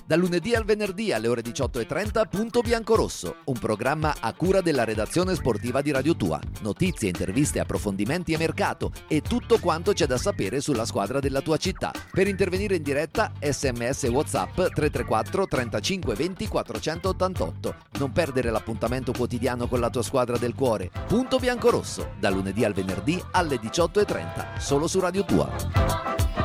Dal lunedì al venerdì alle ore 18:30 Punto Biancorosso, un programma a cura della redazione sportiva di Radio Tua. Notizie, interviste, approfondimenti e mercato e tutto quanto c'è da sapere sulla squadra della tua città. Per intervenire in diretta, SMS e WhatsApp 334 35 20 488. Non perdere l'appuntamento quotidiano con la tua squadra del cuore. Punto Biancorosso, dal lunedì al venerdì alle 18:30, solo su Radio Tua.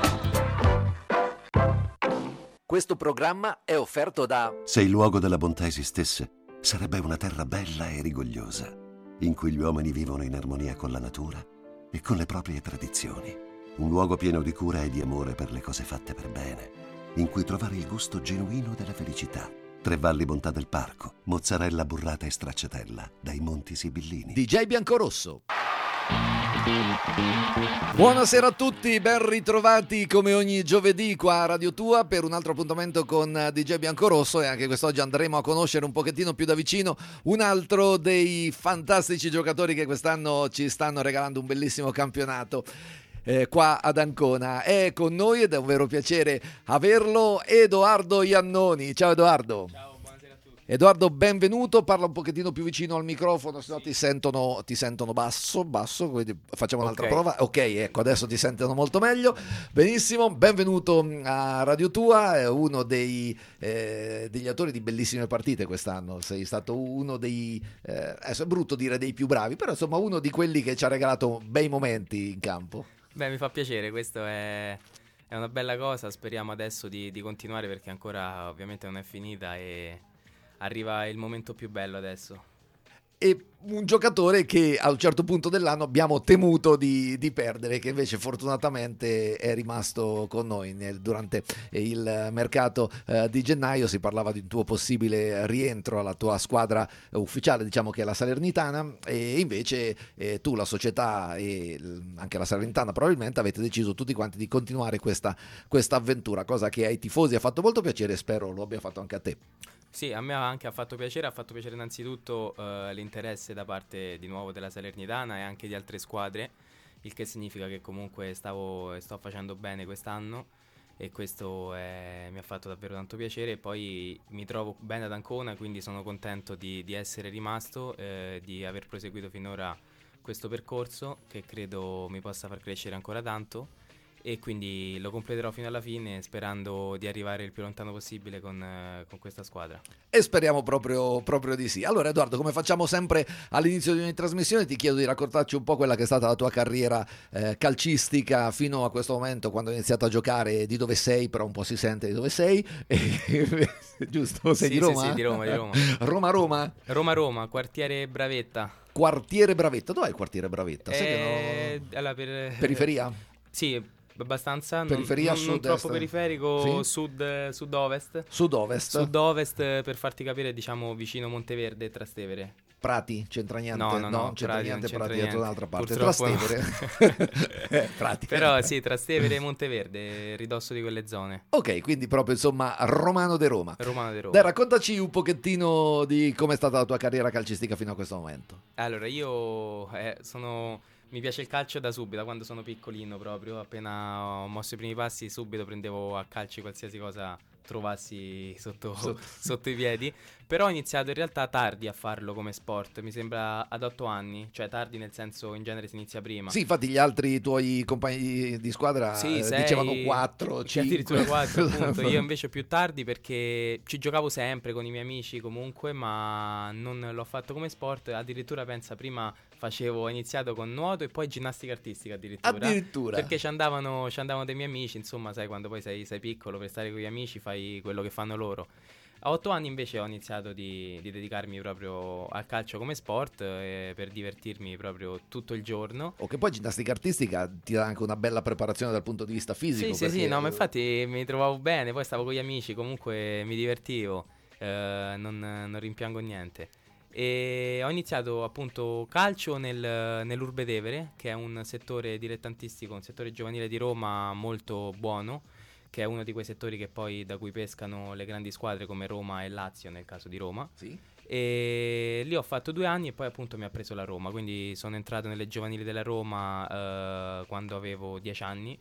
Questo programma è offerto da... Se il luogo della bontà esistesse, sarebbe una terra bella e rigogliosa, in cui gli uomini vivono in armonia con la natura e con le proprie tradizioni. Un luogo pieno di cura e di amore per le cose fatte per bene, in cui trovare il gusto genuino della felicità. Tre Valli Bontà del Parco, mozzarella burrata e stracciatella, dai Monti Sibillini. DJ Biancorosso. Buonasera a tutti, ben ritrovati come ogni giovedì qua a Radio Tua per un altro appuntamento con DJ Biancorosso, e anche quest'oggi andremo a conoscere un pochettino più da vicino un altro dei fantastici giocatori che quest'anno ci stanno regalando un bellissimo campionato. Qua ad Ancona è con noi ed è un vero piacere averlo, Edoardo Iannoni. Ciao Edoardo. Ciao. Edoardo, benvenuto, parla un pochettino più vicino al microfono, se no ti sentono basso, quindi facciamo un'altra prova. Ok, ecco, adesso ti sentono molto meglio. Benissimo, benvenuto a Radio Tua, è uno degli autori di bellissime partite quest'anno, sei stato uno dei, adesso è brutto dire dei più bravi, però insomma uno di quelli che ci ha regalato bei momenti in campo. Beh, mi fa piacere, questo è una bella cosa, speriamo adesso di continuare perché ancora ovviamente non è finita e... arriva il momento più bello adesso. E un giocatore che a un certo punto dell'anno abbiamo temuto di perdere, che invece fortunatamente è rimasto con noi durante il mercato di gennaio. Si parlava di un tuo possibile rientro alla tua squadra ufficiale, diciamo che è la Salernitana, e invece tu, la società e anche la Salernitana probabilmente avete deciso tutti quanti di continuare questa avventura, cosa che ai tifosi ha fatto molto piacere e spero lo abbia fatto anche a te. Sì, a me anche ha fatto piacere innanzitutto l'interesse da parte di nuovo della Salernitana e anche di altre squadre, il che significa che comunque sto facendo bene quest'anno e questo mi ha fatto davvero tanto piacere. E poi mi trovo bene ad Ancona, quindi sono contento di essere rimasto, di aver proseguito finora questo percorso che credo mi possa far crescere ancora tanto. E quindi lo completerò fino alla fine sperando di arrivare il più lontano possibile con questa squadra. E speriamo proprio di sì. Allora Edoardo, come facciamo sempre all'inizio di ogni trasmissione, ti chiedo di raccontarci un po' quella che è stata la tua carriera calcistica fino a questo momento, quando hai iniziato a giocare, di dove sei, però un po' si sente di dove sei. Giusto? Sei sì, di Roma? Sì, di Roma. Roma? Roma, quartiere Bravetta. Quartiere Bravetta, dov'è il quartiere Bravetta? Sai che no... allora, periferia? Sì, abbastanza, periferia, non troppo periferico, sì? sud-ovest. Sud-ovest Per farti capire, diciamo vicino Monteverde e Trastevere. Prati? C'entra niente? No, non c'entra niente, Prati è da un'altra parte. Purtroppo Trastevere. Prati. Però sì, Trastevere e Monteverde, ridosso di quelle zone. Ok, quindi proprio insomma Romano de Roma. Dai, raccontaci un pochettino di come è stata la tua carriera calcistica fino a questo momento. Allora, io mi piace il calcio da subito, da quando sono piccolino proprio. Appena ho mosso i primi passi, subito prendevo a calci qualsiasi cosa trovassi sotto i piedi. Però ho iniziato in realtà tardi a farlo come sport, mi sembra ad 8 anni, cioè tardi nel senso in genere si inizia prima. Sì, infatti gli altri tuoi compagni di squadra dicevano 4, 5. Addirittura 4 appunto. Io invece più tardi perché ci giocavo sempre con i miei amici comunque, ma non l'ho fatto come sport. Addirittura pensa, prima ho iniziato con nuoto e poi ginnastica artistica addirittura. Perché ci andavano dei miei amici, insomma sai, quando poi sei piccolo, per stare con gli amici fai quello che fanno loro. A 8 anni invece ho iniziato di dedicarmi proprio al calcio come sport, per divertirmi proprio tutto il giorno. O che poi ginnastica artistica ti dà anche una bella preparazione dal punto di vista fisico. Sì, no, ma infatti mi trovavo bene, poi stavo con gli amici, comunque mi divertivo, non rimpiango niente. E ho iniziato appunto calcio nell'Urbedevere, che è un settore dilettantistico, un settore giovanile di Roma molto buono, che è uno di quei settori che poi da cui pescano le grandi squadre come Roma e Lazio nel caso di Roma. Sì. E lì ho fatto 2 anni e poi appunto mi ha preso la Roma, quindi sono entrato nelle giovanili della Roma quando avevo 10 anni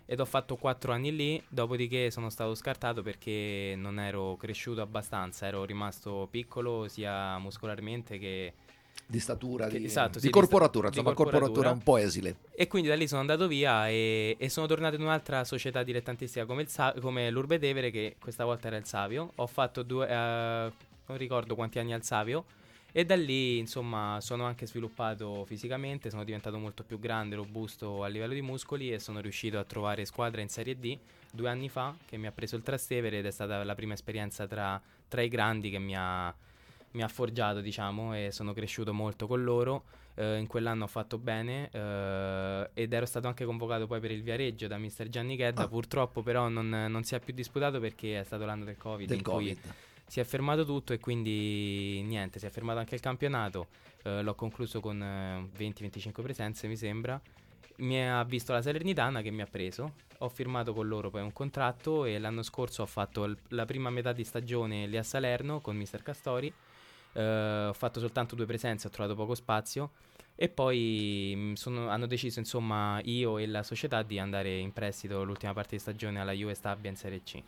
ed ho fatto 4 anni lì, dopodiché sono stato scartato perché non ero cresciuto abbastanza, ero rimasto piccolo sia muscolarmente che di statura, esatto, di corporatura, insomma, corporatura un po' esile. E quindi da lì sono andato via e sono tornato in un'altra società dilettantistica come l'Urbe Tevere, che questa volta era il Savio. Ho fatto non ricordo quanti anni al Savio, e da lì insomma sono anche sviluppato fisicamente, sono diventato molto più grande, robusto a livello di muscoli, e sono riuscito a trovare squadra in Serie D 2 anni fa, che mi ha preso il Trastevere, ed è stata la prima esperienza tra i grandi che mi ha forgiato, diciamo, e sono cresciuto molto con loro. In quell'anno ho fatto bene, ed ero stato anche convocato poi per il Viareggio da mister Gianni Chedda. Purtroppo però non si è più disputato perché è stato l'anno del Covid, cui si è fermato tutto, e quindi niente, si è fermato anche il campionato. L'ho concluso con 20-25 presenze, mi sembra. Mi ha visto la Salernitana che mi ha preso, ho firmato con loro poi un contratto, e l'anno scorso ho fatto la prima metà di stagione lì a Salerno con mister Castori. Ho fatto soltanto 2 presenze, ho trovato poco spazio, e poi hanno deciso, insomma, io e la società di andare in prestito l'ultima parte di stagione alla Juve Stabia in Serie C.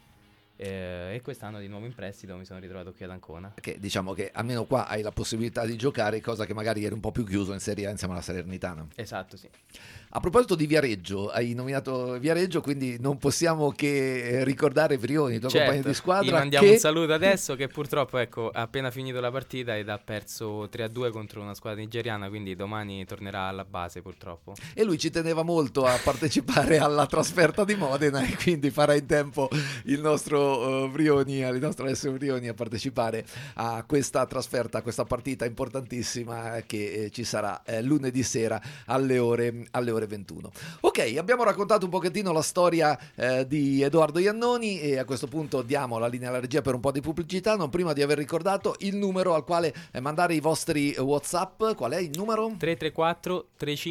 E quest'anno di nuovo in prestito mi sono ritrovato qui ad Ancona. Che diciamo che almeno qua hai la possibilità di giocare, cosa che magari eri un po' più chiuso in Serie A insieme alla Salernitana. Esatto, sì. A proposito di Viareggio, hai nominato Viareggio, quindi non possiamo che ricordare Vrioni, tuo compagno di squadra. Gli mandiamo un saluto adesso, che purtroppo ha appena finito la partita ed ha perso 3-2 contro una squadra nigeriana, quindi domani tornerà alla base purtroppo. E lui ci teneva molto a partecipare alla trasferta di Modena, e quindi farà in tempo il nostro Vrioni, il nostro Alessio Vrioni, a partecipare a questa trasferta, a questa partita importantissima che ci sarà lunedì sera alle ore 21. Ok, abbiamo raccontato un pochettino la storia di Edoardo Iannoni, e a questo punto diamo la linea alla regia per un po' di pubblicità, non prima di aver ricordato il numero al quale mandare i vostri WhatsApp. Qual è il numero? 334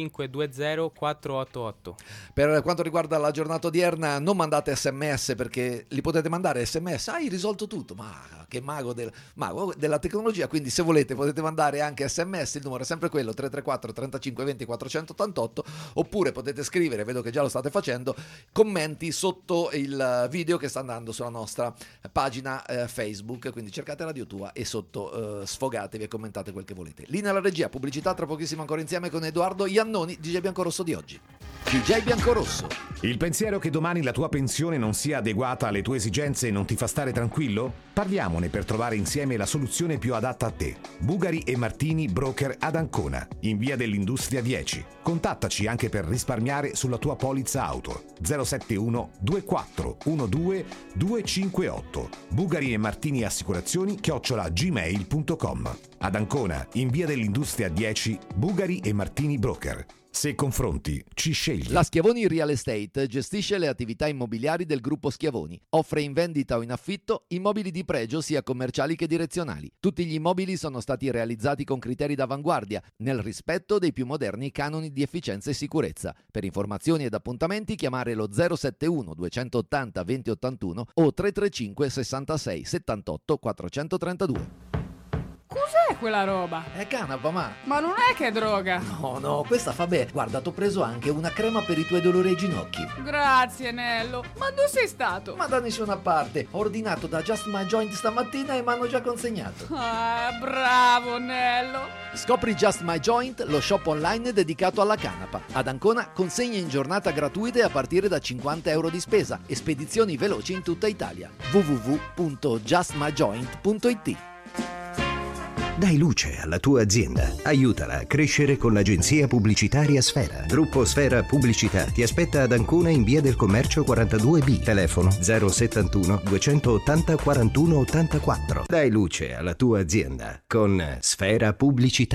3520 488. Per quanto riguarda la giornata odierna, non mandate SMS, perché li potete mandare SMS, hai risolto tutto, ma che mago della tecnologia, quindi se volete potete mandare anche SMS, il numero è sempre quello, 334 35 20 488, oppure potete scrivere, vedo che già lo state facendo, commenti sotto il video che sta andando sulla nostra pagina Facebook, quindi cercate Radio Tua e sotto sfogatevi e commentate quel che volete. Linea alla regia, pubblicità, tra pochissimo ancora insieme con Edoardo Iannoni, DJ Biancorosso di oggi. DJ Biancorosso. Il pensiero che domani la tua pensione non sia adeguata alle tue esigenze non ti fa stare tranquillo? Parliamone per trovare insieme la soluzione più adatta a te. Bugari e Martini Broker ad Ancona, in via dell'Industria 10. Contattaci anche per risparmiare sulla tua polizza auto. 071 24 12 258. Bugari e Martini Assicurazioni @gmail.com. Ad Ancona, in via dell'Industria 10, Bugari e Martini Broker. Se confronti, ci scegli. La Schiavoni Real Estate gestisce le attività immobiliari del gruppo Schiavoni. Offre in vendita o in affitto immobili di pregio sia commerciali che direzionali. Tutti gli immobili sono stati realizzati con criteri d'avanguardia, nel rispetto dei più moderni canoni di efficienza e sicurezza. Per informazioni ed appuntamenti chiamare lo 071 280 2081 o 335 66 78 432. Cos'è quella roba? È canapa, ma non è che è droga. No, questa fa bene. Guarda, t'ho preso anche una crema per i tuoi dolori ai ginocchi. Grazie, Nello. Ma dove sei stato? Ma da nessuna parte. Ho ordinato da Just My Joint stamattina e mi hanno già consegnato. Ah, bravo, Nello. Scopri Just My Joint, lo shop online dedicato alla canapa. Ad Ancona consegne in giornata gratuite a partire da €50 di spesa e spedizioni veloci in tutta Italia. www.justmyjoint.it. Dai luce alla tua azienda. Aiutala a crescere con l'agenzia pubblicitaria Sfera. Gruppo Sfera Pubblicità ti aspetta ad Ancona in via del Commercio 42B. Telefono 071 280 41 84. Dai luce alla tua azienda con Sfera Pubblicità.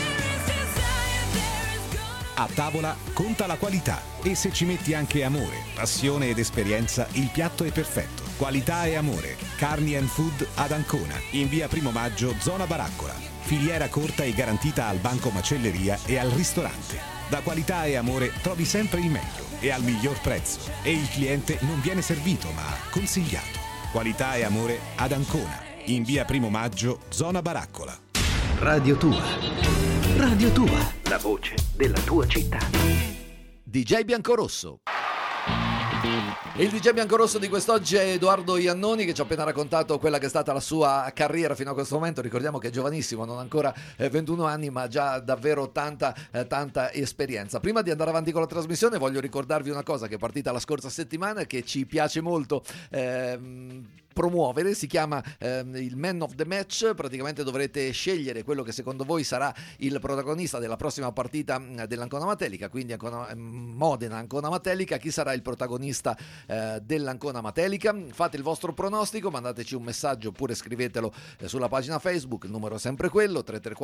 A tavola conta la qualità, e se ci metti anche amore, passione ed esperienza, il piatto è perfetto. Qualità e amore. Carni and Food ad Ancona, in via Primo Maggio, zona Baraccola. Filiera corta e garantita al banco macelleria e al ristorante. Da Qualità e Amore trovi sempre il meglio e al miglior prezzo, e il cliente non viene servito ma consigliato. Qualità e Amore ad Ancona, in via Primo Maggio, zona Baraccola. Radio Tua. Radio Tua. La voce della tua città. DJ Biancorosso. Il DJ biancorosso di quest'oggi è Edoardo Iannoni, che ci ha appena raccontato quella che è stata la sua carriera fino a questo momento. Ricordiamo che è giovanissimo, non ancora 21 anni, ma già davvero tanta esperienza. Prima di andare avanti con la trasmissione voglio ricordarvi una cosa che è partita la scorsa settimana, che ci piace molto promuovere, si chiama il Man of the Match. Praticamente dovrete scegliere quello che secondo voi sarà il protagonista della prossima partita dell'Ancona Matelica, quindi Modena Ancona Matelica. Chi sarà il protagonista dell'Ancona Matelica? Fate il vostro pronostico, mandateci un messaggio oppure scrivetelo sulla pagina Facebook, il numero è sempre quello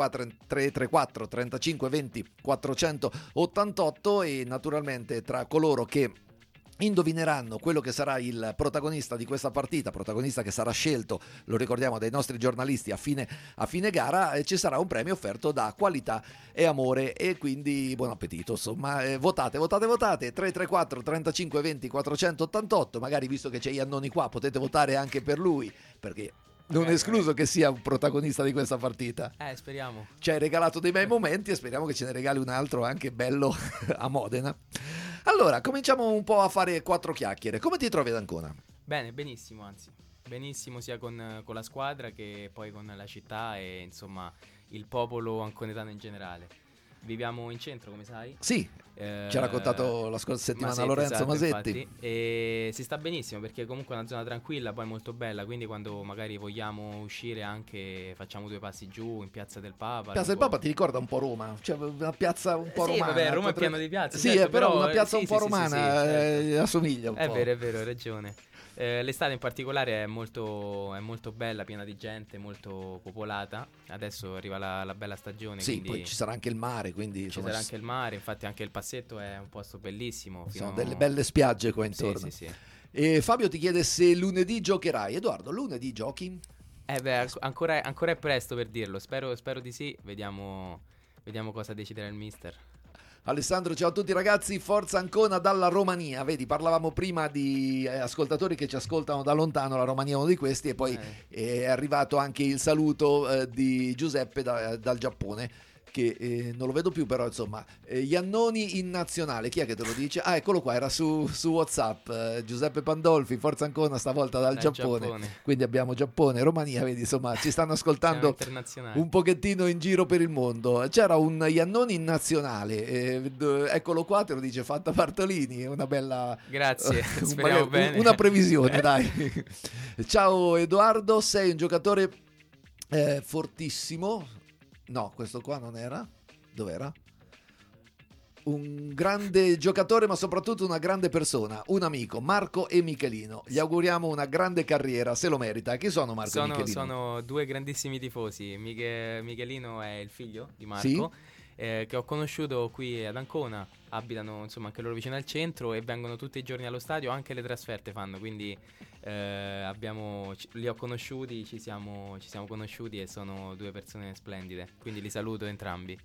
334 35 20 488, e naturalmente tra coloro che indovineranno quello che sarà il protagonista di questa partita, protagonista che sarà scelto, lo ricordiamo, dai nostri giornalisti a fine gara, ci sarà un premio offerto da Qualità e Amore, e quindi buon appetito, insomma. Votate 334 35 20 488, magari visto che c'è Iannoni qua potete votare anche per lui, perché non è escluso che sia un protagonista di questa partita. Speriamo. Ci hai regalato dei bei momenti e speriamo che ce ne regali un altro anche bello a Modena. Allora, cominciamo un po' a fare quattro chiacchiere. Come ti trovi ad Ancona? Bene, benissimo, anzi. Benissimo sia con la squadra che poi con la città e insomma il popolo anconetano in generale. Viviamo in centro, come sai. Sì, ci ha raccontato la scorsa settimana Masetti, Lorenzo, esatto, Masetti. Infatti, e si sta benissimo perché comunque è una zona tranquilla, poi molto bella, quindi quando magari vogliamo uscire anche facciamo due passi giù in Piazza del Papa. Piazza del Papa ti ricorda un po' Roma? Cioè una piazza un po' romana. Vabbè, Roma è pieno di piazze. Sì, certo, però una piazza un po' romana, certo. Assomiglia un po'. È vero, hai ragione. L'estate in particolare è molto bella, piena di gente, molto popolata. Adesso arriva la bella stagione. Sì, poi ci sarà anche il mare, quindi ci sarà anche il mare. Infatti anche il Passetto è un posto bellissimo. Sono delle belle spiagge qua intorno. Sì. E Fabio ti chiede se lunedì giocherai. Edoardo, lunedì giochi? Ancora è presto per dirlo. Spero di sì. Vediamo cosa deciderà il mister. Alessandro, ciao a tutti ragazzi, forza Ancona dalla Romania. Vedi, parlavamo prima di ascoltatori che ci ascoltano da lontano, la Romania è uno di questi, e poi è arrivato anche il saluto di Giuseppe dal Giappone, che non lo vedo più, però insomma, Iannoni in nazionale, chi è che te lo dice? Ah, eccolo qua, era su WhatsApp, Giuseppe Pandolfi, forza Ancona stavolta dal Giappone. Quindi abbiamo Giappone, Romania, vedi, insomma, ci stanno ascoltando un pochettino in giro per il mondo. C'era un Iannoni in nazionale, eccolo qua, te lo dice Fatta Bartolini, una bella... Grazie, speriamo bene. Una previsione, dai. Ciao Edoardo, sei un giocatore fortissimo. No, questo qua non era. Dov'era? Un grande giocatore, ma soprattutto una grande persona, un amico, Marco e Michelino. Gli auguriamo una grande carriera, se lo merita. Chi sono Marco e Michelino? Sono due grandissimi tifosi. Michelino è il figlio di Marco, sì? Che ho conosciuto qui ad Ancona. Abitano insomma anche loro vicino al centro e vengono tutti i giorni allo stadio, anche le trasferte fanno, quindi li ho conosciuti, ci siamo conosciuti e sono due persone splendide, quindi li saluto entrambi.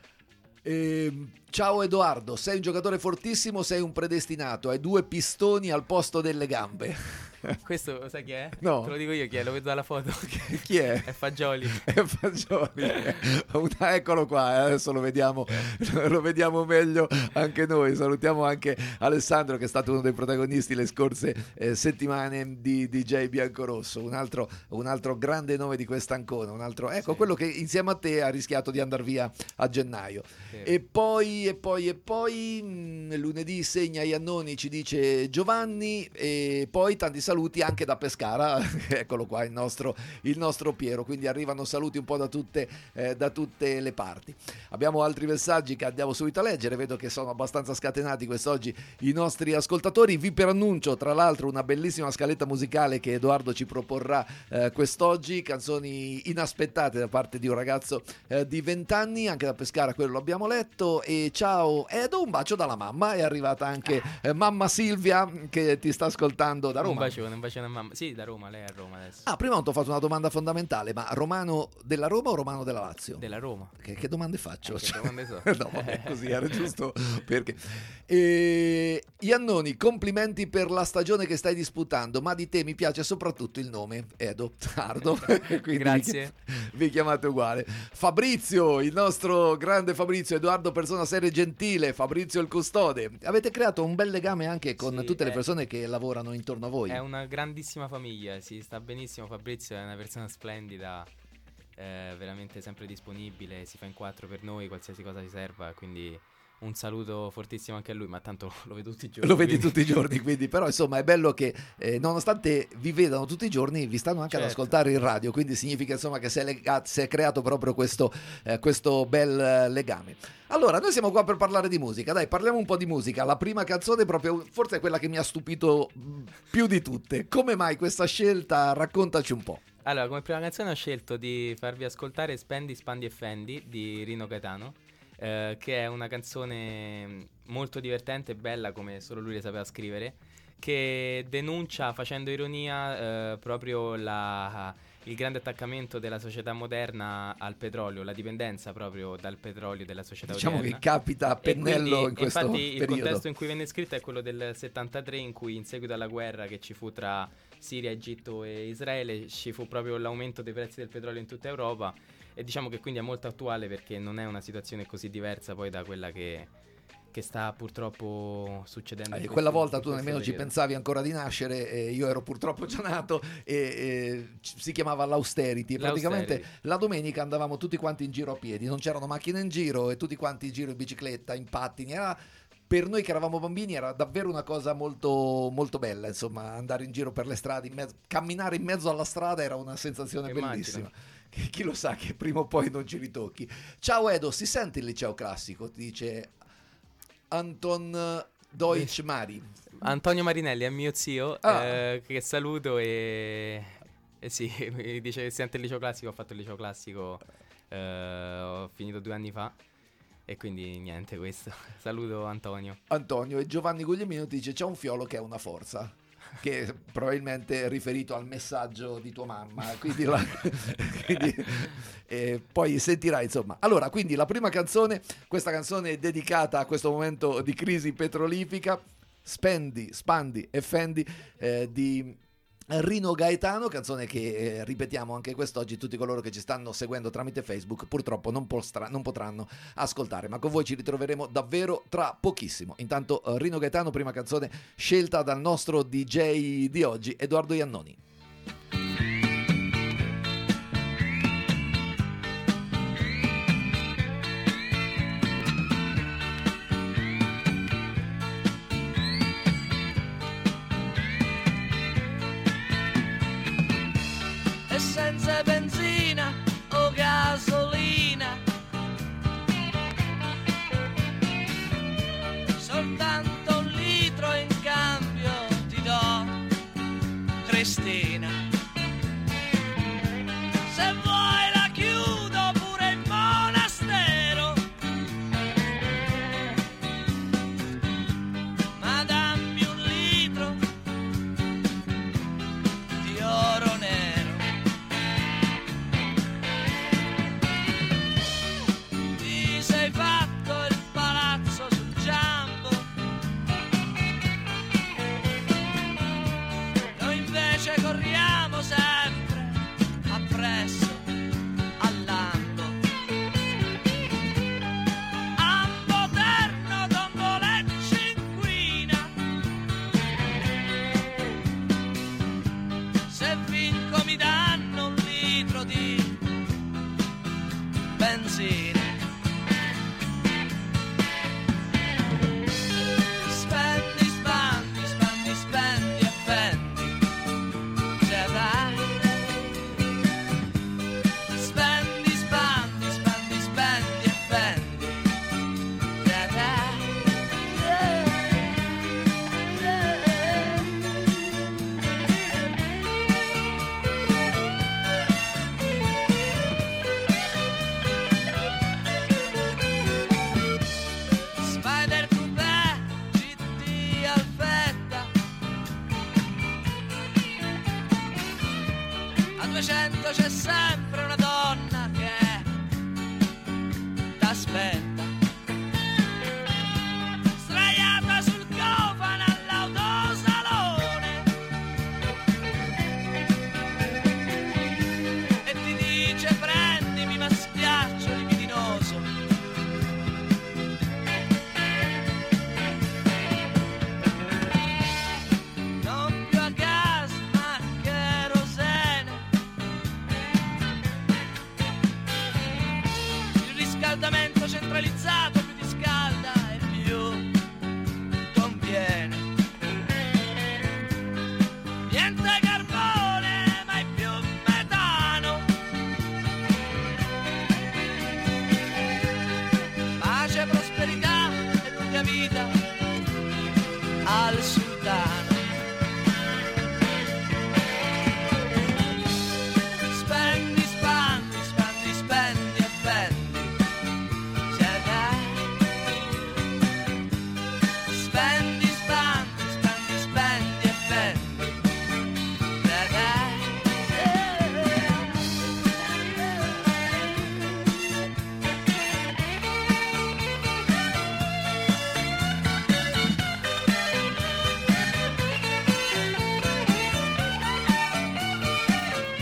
Ciao Edoardo, sei un giocatore fortissimo, sei un predestinato, hai due pistoni al posto delle gambe. Questo sai chi è? No. Te lo dico io chi è, lo vedo dalla foto. Chi è? È Fagioli. È Fagioli. Eccolo qua, adesso lo vediamo meglio anche noi. Salutiamo anche Alessandro, che è stato uno dei protagonisti le scorse settimane di DJ Biancorosso, un altro grande nome di quest'Ancona, sì. Quello che insieme a te ha rischiato di andare via a gennaio. Sì. E poi lunedì segna Iannoni, ci dice Giovanni, e poi tanti saluti anche da Pescara. Eccolo qua il nostro Piero, quindi arrivano saluti un po' da tutte le parti. Abbiamo altri messaggi che andiamo subito a leggere, vedo che sono abbastanza scatenati quest'oggi i nostri ascoltatori. Vi preannuncio tra l'altro una bellissima scaletta musicale che Edoardo ci proporrà quest'oggi, canzoni inaspettate da parte di un ragazzo di 20 anni, anche da Pescara, quello l'abbiamo letto. E ciao Edo, un bacio dalla mamma, è arrivata anche mamma Silvia che ti sta ascoltando da Roma. con un bacione a mamma. Sì, da Roma, lei è a Roma adesso. Ah, prima non ti ho fatto una domanda fondamentale, ma romano della Roma o romano della Lazio? Della Roma. Che domande faccio? Che domande so? No, vabbè, così era giusto perché. Iannoni, complimenti per la stagione che stai disputando, ma di te mi piace soprattutto il nome, Edo Tardo. Quindi Grazie. vi chiamate uguale. Fabrizio, il nostro grande Fabrizio, Edoardo persona seria e gentile, Fabrizio il custode. Avete creato un bel legame anche con Sì, tutte le persone che lavorano intorno a voi. È una grandissima famiglia, si sta benissimo. Fabrizio è una persona splendida, veramente sempre disponibile, si fa in quattro per noi, qualsiasi cosa ci serva, quindi un saluto fortissimo anche a lui, ma tanto lo vedo tutti i giorni. Lo vedi quindi. tutti i giorni, quindi però insomma è bello che nonostante vi vedano tutti i giorni vi stanno anche ad Certo. ascoltare in radio, quindi significa insomma che si è creato proprio questo bel legame. Allora, noi siamo qua per parlare di musica, dai, parliamo un po' di musica. La prima canzone proprio forse è quella che mi ha stupito più di tutte. Come mai questa scelta? Raccontaci un po'. Allora, come prima canzone ho scelto di farvi ascoltare Spendi, Spandi e Fendi di Rino Gaetano, che è una canzone molto divertente e bella, come solo lui le sapeva scrivere, che denuncia, facendo ironia, proprio il grande attaccamento della società moderna al petrolio, la dipendenza proprio dal petrolio della società Diciamo odierna. che capita a pennello in questo infatti il periodo. contesto in cui venne scritto è quello del 73, in cui in seguito alla guerra che ci fu tra Siria, Egitto e Israele ci fu proprio l'aumento dei prezzi del petrolio in tutta Europa, e diciamo che quindi è molto attuale perché non è una situazione così diversa poi da quella che sta purtroppo succedendo. in Quella questo- volta in tu questo nemmeno ci periodo. pensavi ancora di nascere, io ero purtroppo già nato e si chiamava l'austerity. Praticamente L'austerity. la domenica andavamo tutti quanti in giro a piedi, non c'erano macchine in giro e tutti quanti in giro in bicicletta, in pattini. Per noi che eravamo bambini era davvero una cosa molto, molto bella, insomma, andare in giro per le strade, camminare in mezzo alla strada era una sensazione Immagino. bellissima. Chi lo sa che prima o poi non ci ritocchi. Ciao Edo, si sente il liceo classico? Ti dice Anton Deutsch Mari. Antonio Marinelli è mio zio, Ah. che saluto e sì, mi dice che sente il liceo classico. Ho fatto il liceo classico, ho finito 2 anni fa e quindi niente, questo. Saluto Antonio. Antonio e Giovanni Guglielmino ti dice c'è un fiolo che è una forza, che probabilmente è riferito al messaggio di tua mamma, quindi, poi sentirai insomma. Allora, quindi la prima canzone, questa canzone è dedicata a questo momento di crisi petrolifica, Spendi, Spandi e Fendi di Rino Gaetano, canzone che ripetiamo anche quest'oggi. Tutti coloro che ci stanno seguendo tramite Facebook purtroppo non potranno ascoltare, ma con voi ci ritroveremo davvero tra pochissimo. Intanto Rino Gaetano, prima canzone scelta dal nostro DJ di oggi, Edoardo Iannoni. E senza benzina o gasolina, soltanto un litro in cambio ti do, Cristina. Se vuoi la chiudo pure in monastero, ma dammi un litro di oro nero. Ti sei fatto il palazzo sul Giambo, noi invece corriamo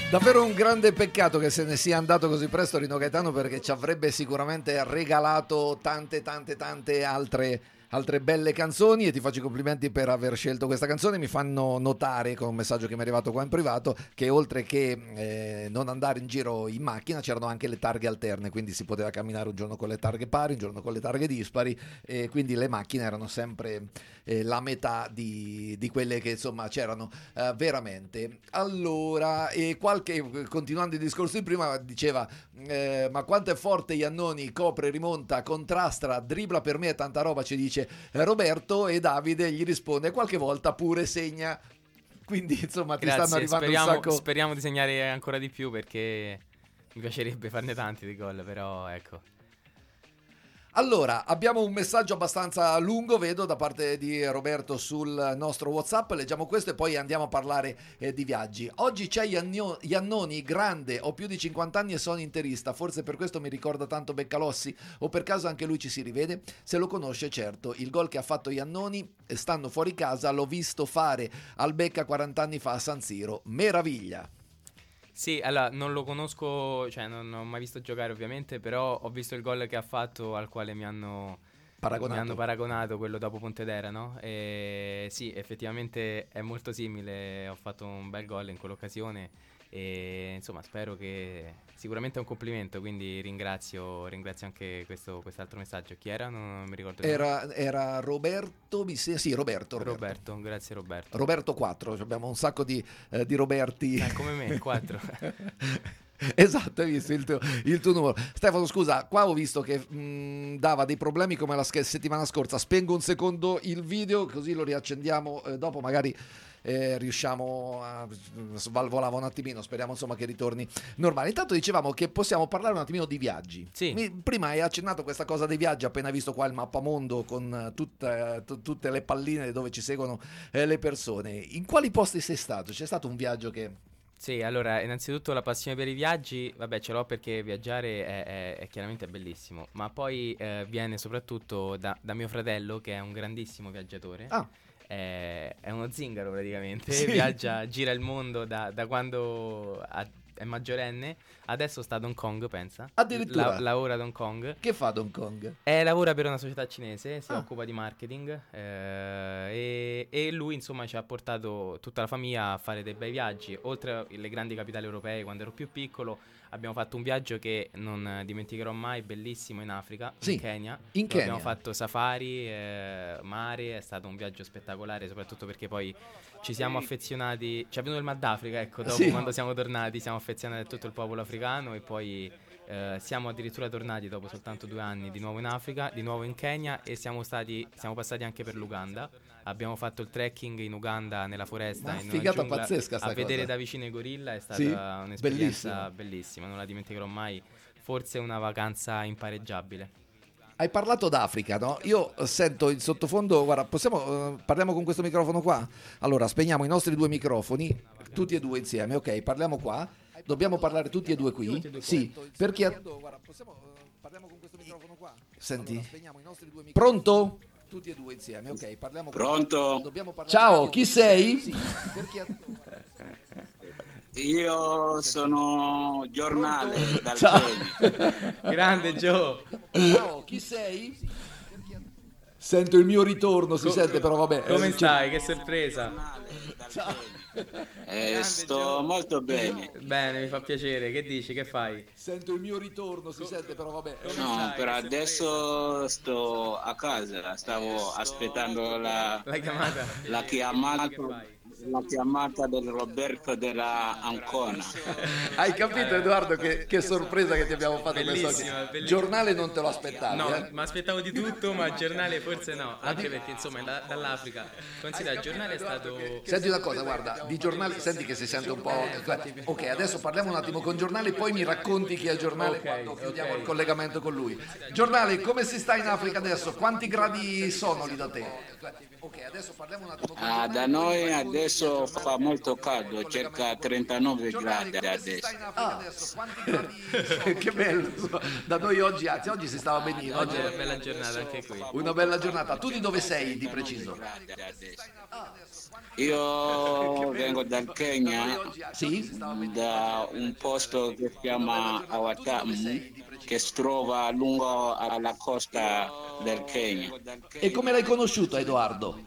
Davvero un grande peccato che se ne sia andato così presto Rino Gaetano, perché ci avrebbe sicuramente regalato tante altre belle canzoni, e ti faccio i complimenti per aver scelto questa canzone. Mi fanno notare, con un messaggio che mi è arrivato qua in privato, che oltre che non andare in giro in macchina c'erano anche le targhe alterne, quindi si poteva camminare un giorno con le targhe pari, un giorno con le targhe dispari, e quindi le macchine erano sempre la metà di quelle che insomma c'erano veramente. Allora, continuando il discorso di prima, diceva ma quanto è forte Iannoni, copre, rimonta, contrasta, dribbla, per me è tanta roba, ci dice Roberto, e Davide gli risponde qualche volta pure segna. Quindi insomma ti stanno arrivando un sacco. Speriamo di segnare ancora di più, perché mi piacerebbe farne tanti di gol, però ecco. Allora, abbiamo un messaggio abbastanza lungo, vedo, da parte di Roberto sul nostro WhatsApp. Leggiamo questo e poi andiamo a parlare di viaggi. Oggi c'è Iannoni, grande, ho più di 50 anni e sono interista, forse per questo mi ricorda tanto Beccalossi, o per caso anche lui ci si rivede? Se lo conosce, certo. Il gol che ha fatto Iannoni, stando fuori casa, l'ho visto fare al Becca 40 anni fa a San Siro. Meraviglia! Sì, allora non lo conosco, cioè non ho mai visto giocare ovviamente, però ho visto il gol che ha fatto, al quale mi hanno paragonato, quello dopo Pontedera, no? E sì, effettivamente è molto simile, ho fatto un bel gol in quell'occasione e insomma spero che sicuramente è un complimento, quindi ringrazio anche quest'altro messaggio. Chi era? Non mi ricordo. Era Roberto, sì, Roberto, grazie Roberto. Roberto 4, abbiamo un sacco di Roberti. Come me, 4. Esatto, hai visto il tuo numero. Stefano, scusa, qua ho visto che dava dei problemi come la settimana scorsa. Spengo un secondo il video, così lo riaccendiamo dopo, magari riusciamo a svalvolare un attimino, speriamo insomma che ritorni normale. Intanto dicevamo che possiamo parlare un attimino di viaggi. Sì. Prima hai accennato questa cosa dei viaggi, appena visto qua il mappamondo con tutte le palline dove ci seguono le persone. In quali posti sei stato? C'è stato un viaggio che... Sì, allora, innanzitutto la passione per i viaggi, vabbè, ce l'ho perché viaggiare è chiaramente bellissimo, ma poi viene soprattutto da mio fratello, che è un grandissimo viaggiatore. È uno zingaro praticamente, sì. Viaggia, gira il mondo da quando è maggiorenne. Adesso sta ad Hong Kong, pensa. Addirittura lavora ad Hong Kong. Che fa ad Hong Kong? Lavora per una società cinese, si occupa di marketing, e lui insomma ci ha portato tutta la famiglia a fare dei bei viaggi. Oltre alle grandi capitali europee, quando ero più piccolo abbiamo fatto un viaggio che non dimenticherò mai, bellissimo, in Africa, sì, in Kenya. Abbiamo fatto safari, mare, è stato un viaggio spettacolare, soprattutto perché poi ci siamo affezionati, ci è venuto il mal d'Africa, ecco, dopo sì. Quando siamo tornati siamo affezionati a tutto il popolo africano, e poi siamo addirittura tornati dopo soltanto 2 anni di nuovo in Africa, di nuovo in Kenya, e siamo passati anche per l'Uganda. Abbiamo fatto il trekking in Uganda, nella foresta, in una giungla, pazzesca sta a vedere cosa. da vicino i gorilla. È stata un'esperienza bellissima, non la dimenticherò mai, forse una vacanza impareggiabile. Hai parlato d'Africa, no? Io sento in sottofondo, guarda, parliamo con questo microfono qua? Allora, spegniamo i nostri 2 microfoni, tutti e 2 insieme, ok? Parliamo qua, dobbiamo parlare tutti e 2 qui? Sì, perché... Parliamo con questo microfono qua? Senti? Pronto? Tutti e 2 insieme, ok? Parliamo qua. Pronto? Ciao, chi sei? Sì, perché... Io sono Giornale dal Kenya. Grande Gio. Ciao, chi sei? Sento il mio ritorno, si sente, però vabbè. Come stai? Che sorpresa. Ciao. Sto molto bene. Bene, mi fa piacere. Che dici? Che fai? Sento il mio ritorno, si sente, però vabbè. No, per adesso sto a casa, stavo aspettando la chiamata del Roberto della Ancona. Hai capito, Edoardo, che sorpresa che ti abbiamo fatto? Bellissima. Giornale non te lo aspettavi? No, ma aspettavo di tutto, ma giornale forse no, anche perché insomma dall'Africa, considera, il giornale è stato... Senti una cosa, guarda, di giornale, senti che si sente un po'... Ok, adesso parliamo un attimo con Giornale, poi mi racconti chi è Giornale quando chiudiamo il collegamento con lui. Giornale, come si sta in Africa adesso? Quanti gradi sono lì da te? Ok, adesso parliamo un attimo con Giornale. Da noi adesso adesso fa molto caldo, circa 39 gradi adesso. Che bello, da noi oggi, anzi oggi si stava benino. Oggi è una bella giornata anche qui. Una bella giornata. Tu di dove sei di preciso? Io vengo dal Kenya, Sì? da un posto che si chiama Awatamu, che si trova lungo alla costa del Kenya. E come l'hai conosciuto Edoardo?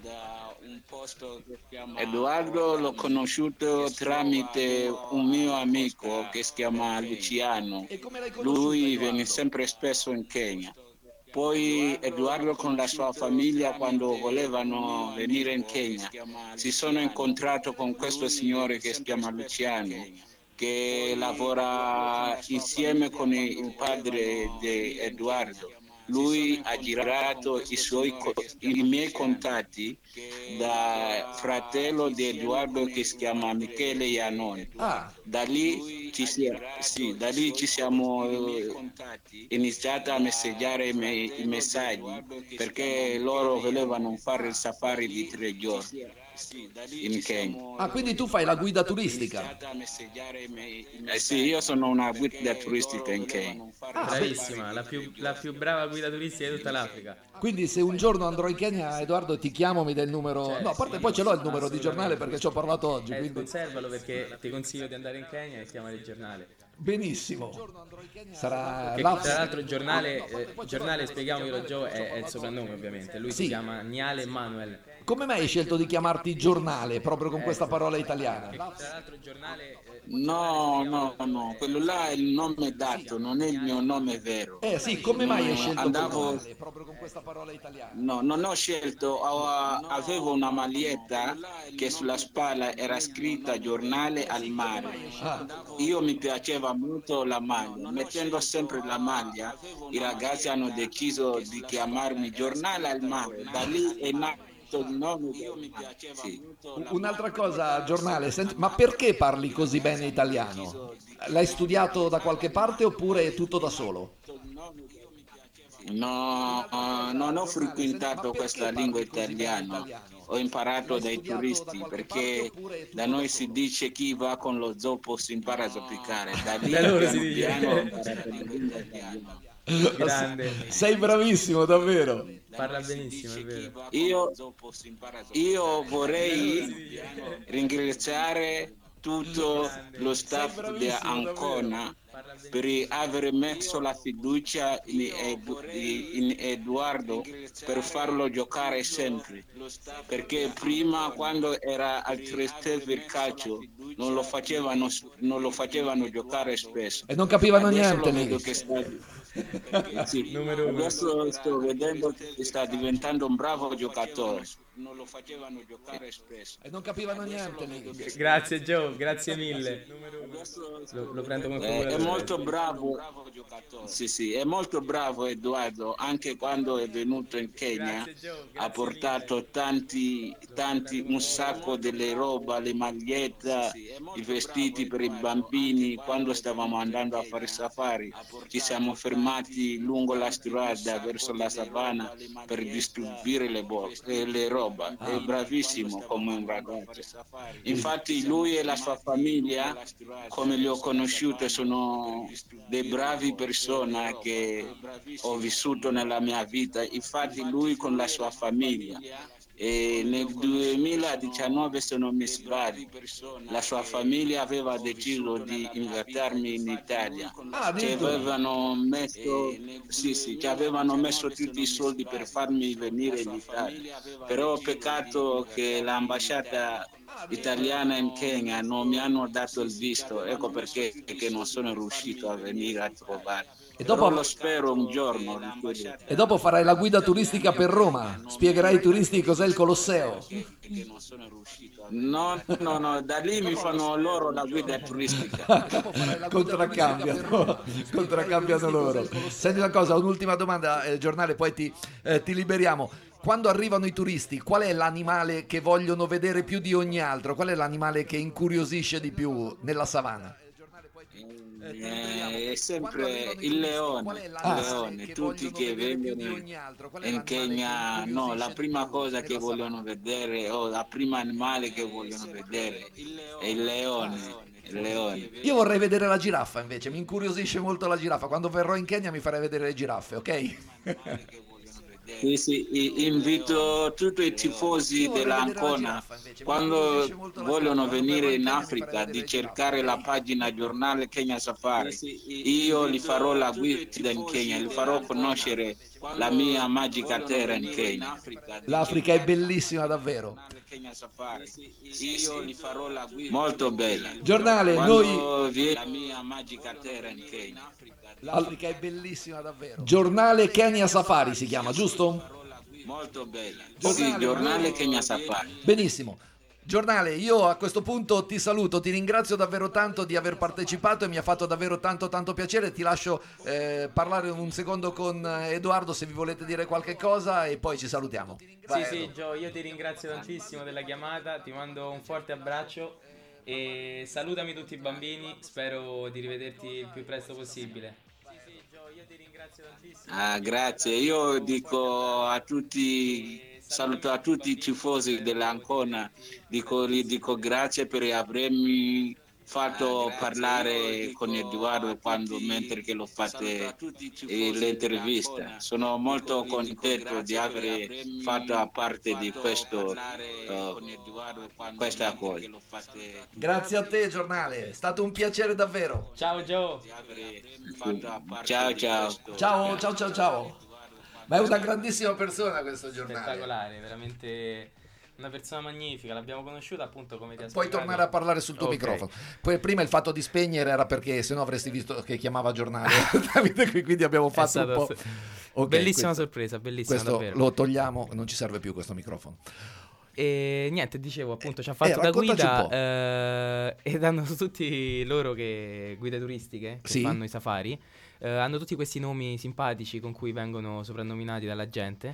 Edoardo l'ho conosciuto tramite un mio amico che si chiama Luciano. Lui viene sempre spesso in Kenya. Poi Edoardo con la sua famiglia, quando volevano venire in Kenya, si sono incontrato con questo signore che si chiama Luciano, che lavora insieme con il padre di Edoardo. Lui ha girato i miei contatti da fratello di Edoardo che si chiama Michele Iannone. Da lì ci siamo iniziati a messaggiare i messaggi, perché loro volevano fare il safari di 3 giorni in Kenya. Quindi tu fai la guida turistica? Sì, io sono una guida turistica in Kenya. Bravissima, la più brava guida turistica di tutta l'Africa. Quindi se un giorno andrò in Kenya, Edoardo, ti chiamo, mi dai il numero. No, a parte poi ce l'ho il numero di giornale perché ci ho parlato oggi. Quindi... Conservalo, perché ti consiglio di andare in Kenya e chiamare il giornale. Benissimo. Sarà Tra l'altro il giornale, spieghiamoglielo Gio, è il soprannome ovviamente. Lui si chiama Niale Manuel. Come mai hai scelto di chiamarti giornale proprio con questa parola italiana? Tra l'altro il giornale... No, quello là è il nome dato, non è il mio nome vero. Sì, come mai hai scelto giornale proprio con questa parola italiana? No, non ho scelto, avevo una maglietta che sulla spalla era scritta giornale al mare. Io mi piaceva molto la maglia, mettendo sempre la maglia, i ragazzi hanno deciso di chiamarmi giornale al mare, da lì è nato il nome. Sì. Un'altra cosa, giornale, ma perché parli così bene italiano? L'hai studiato da qualche parte oppure è tutto da solo? No, non ho frequentato questa lingua italiana, ho imparato dai turisti, perché da noi si dice chi va con lo zoppo si impara a zoppicare, da lì loro si dice. piano ho imparato la lingua italiana. Grande. Sei bravissimo, davvero. Parla benissimo, è vero. Io vorrei ringraziare tutto lo staff di Ancona per aver messo la fiducia in Edoardo per farlo giocare sempre, perché prima, quando era al Trastevere il calcio, non lo facevano giocare spesso E non capivano Adesso niente lo lì. vedo che sì. Adesso sto vedendo che sta diventando un bravo giocatore. Non lo facevano giocare spesso. E non capivano niente lì. Grazie Gio, grazie mille. Lo prendo come È molto bravo. Sì, è molto bravo Edoardo, anche quando è venuto in Kenya ha portato tanti, un sacco delle roba, le magliette, i vestiti per i bambini. Quando stavamo andando a fare safari ci siamo fermati lungo la strada verso la savana per distribuire le roba. È bravissimo come un ragazzo. Infatti lui e la sua famiglia, come li ho conosciuti, sono dei bravi persone che ho vissuto nella mia vita. Infatti lui con la sua famiglia, e nel 2019, se non mi sbaglio, la sua famiglia aveva deciso di invitarmi in Italia. Ci avevano messo tutti i soldi per farmi venire in Italia, però peccato che l'ambasciata italiana in Kenya non mi hanno dato il visto, ecco perché che non sono riuscito a venire a trovare. E dopo, però lo spero un giorno. E dopo farai la guida turistica per Roma, spiegherai ai turisti cos'è il Colosseo. No, da lì mi fanno loro la guida turistica. Contraccambiano loro. Senti una cosa, un'ultima domanda, giornale, poi ti liberiamo. Quando arrivano i turisti, qual è l'animale che vogliono vedere più di ogni altro? Qual è l'animale che incuriosisce di più nella savana? È sempre il leone, tutti che vengono in Kenya, no, la prima cosa che vogliono vedere, o la prima animale che vogliono vedere è il leone. Io vorrei vedere la giraffa invece, mi incuriosisce molto la giraffa. Quando verrò in Kenya mi farei vedere le giraffe, ok? Sì, invito tutti i tifosi dell'Ancona, quando vogliono venire in Africa, di cercare la pagina giornale Kenya Safari. Io li farò la guida in Kenya, li farò conoscere la mia magica terra in Kenya. L'Africa è bellissima davvero. Io li farò la guida. Molto bella. Giornale, noi la mia magica terra in Kenya. L'Africa è bellissima davvero. Giornale Kenya Safari si chiama, giusto? Molto bella. Sì, giornale Kenya Safari. Benissimo. Giornale, io a questo punto ti saluto, ti ringrazio davvero tanto di aver partecipato e mi ha fatto davvero tanto piacere. Ti lascio parlare un secondo con Edoardo, se vi volete dire qualche cosa, e poi ci salutiamo. Vai, sì, Gio, io ti ringrazio tantissimo della chiamata, ti mando un forte abbraccio e salutami tutti i bambini, spero di rivederti il più presto possibile. Grazie, io dico a tutti, saluto a tutti i tifosi dell'Ancona, gli dico grazie per avermi fatto parlare con Edoardo mentre che lo fate l'intervista. Sono molto contento di aver fatto parte di questa cosa. Grazie a te, Giornale, è stato un piacere davvero. Ciao Gio. Ciao. Ma è una grandissima persona questo Giornale. Spettacolare, veramente una persona magnifica, l'abbiamo conosciuta appunto come ti ha Puoi spiegato. tornare a parlare sul tuo microfono. Poi prima il fatto di spegnere era perché sennò avresti visto che chiamava Giornale. Quindi abbiamo fatto un po'. Okay, bellissima sorpresa, bellissima questo davvero. Lo togliamo, non ci serve più questo microfono. E niente, dicevo appunto ci ha fatto da guida ed hanno tutti loro che guide turistiche che fanno i safari, hanno tutti questi nomi simpatici con cui vengono soprannominati dalla gente.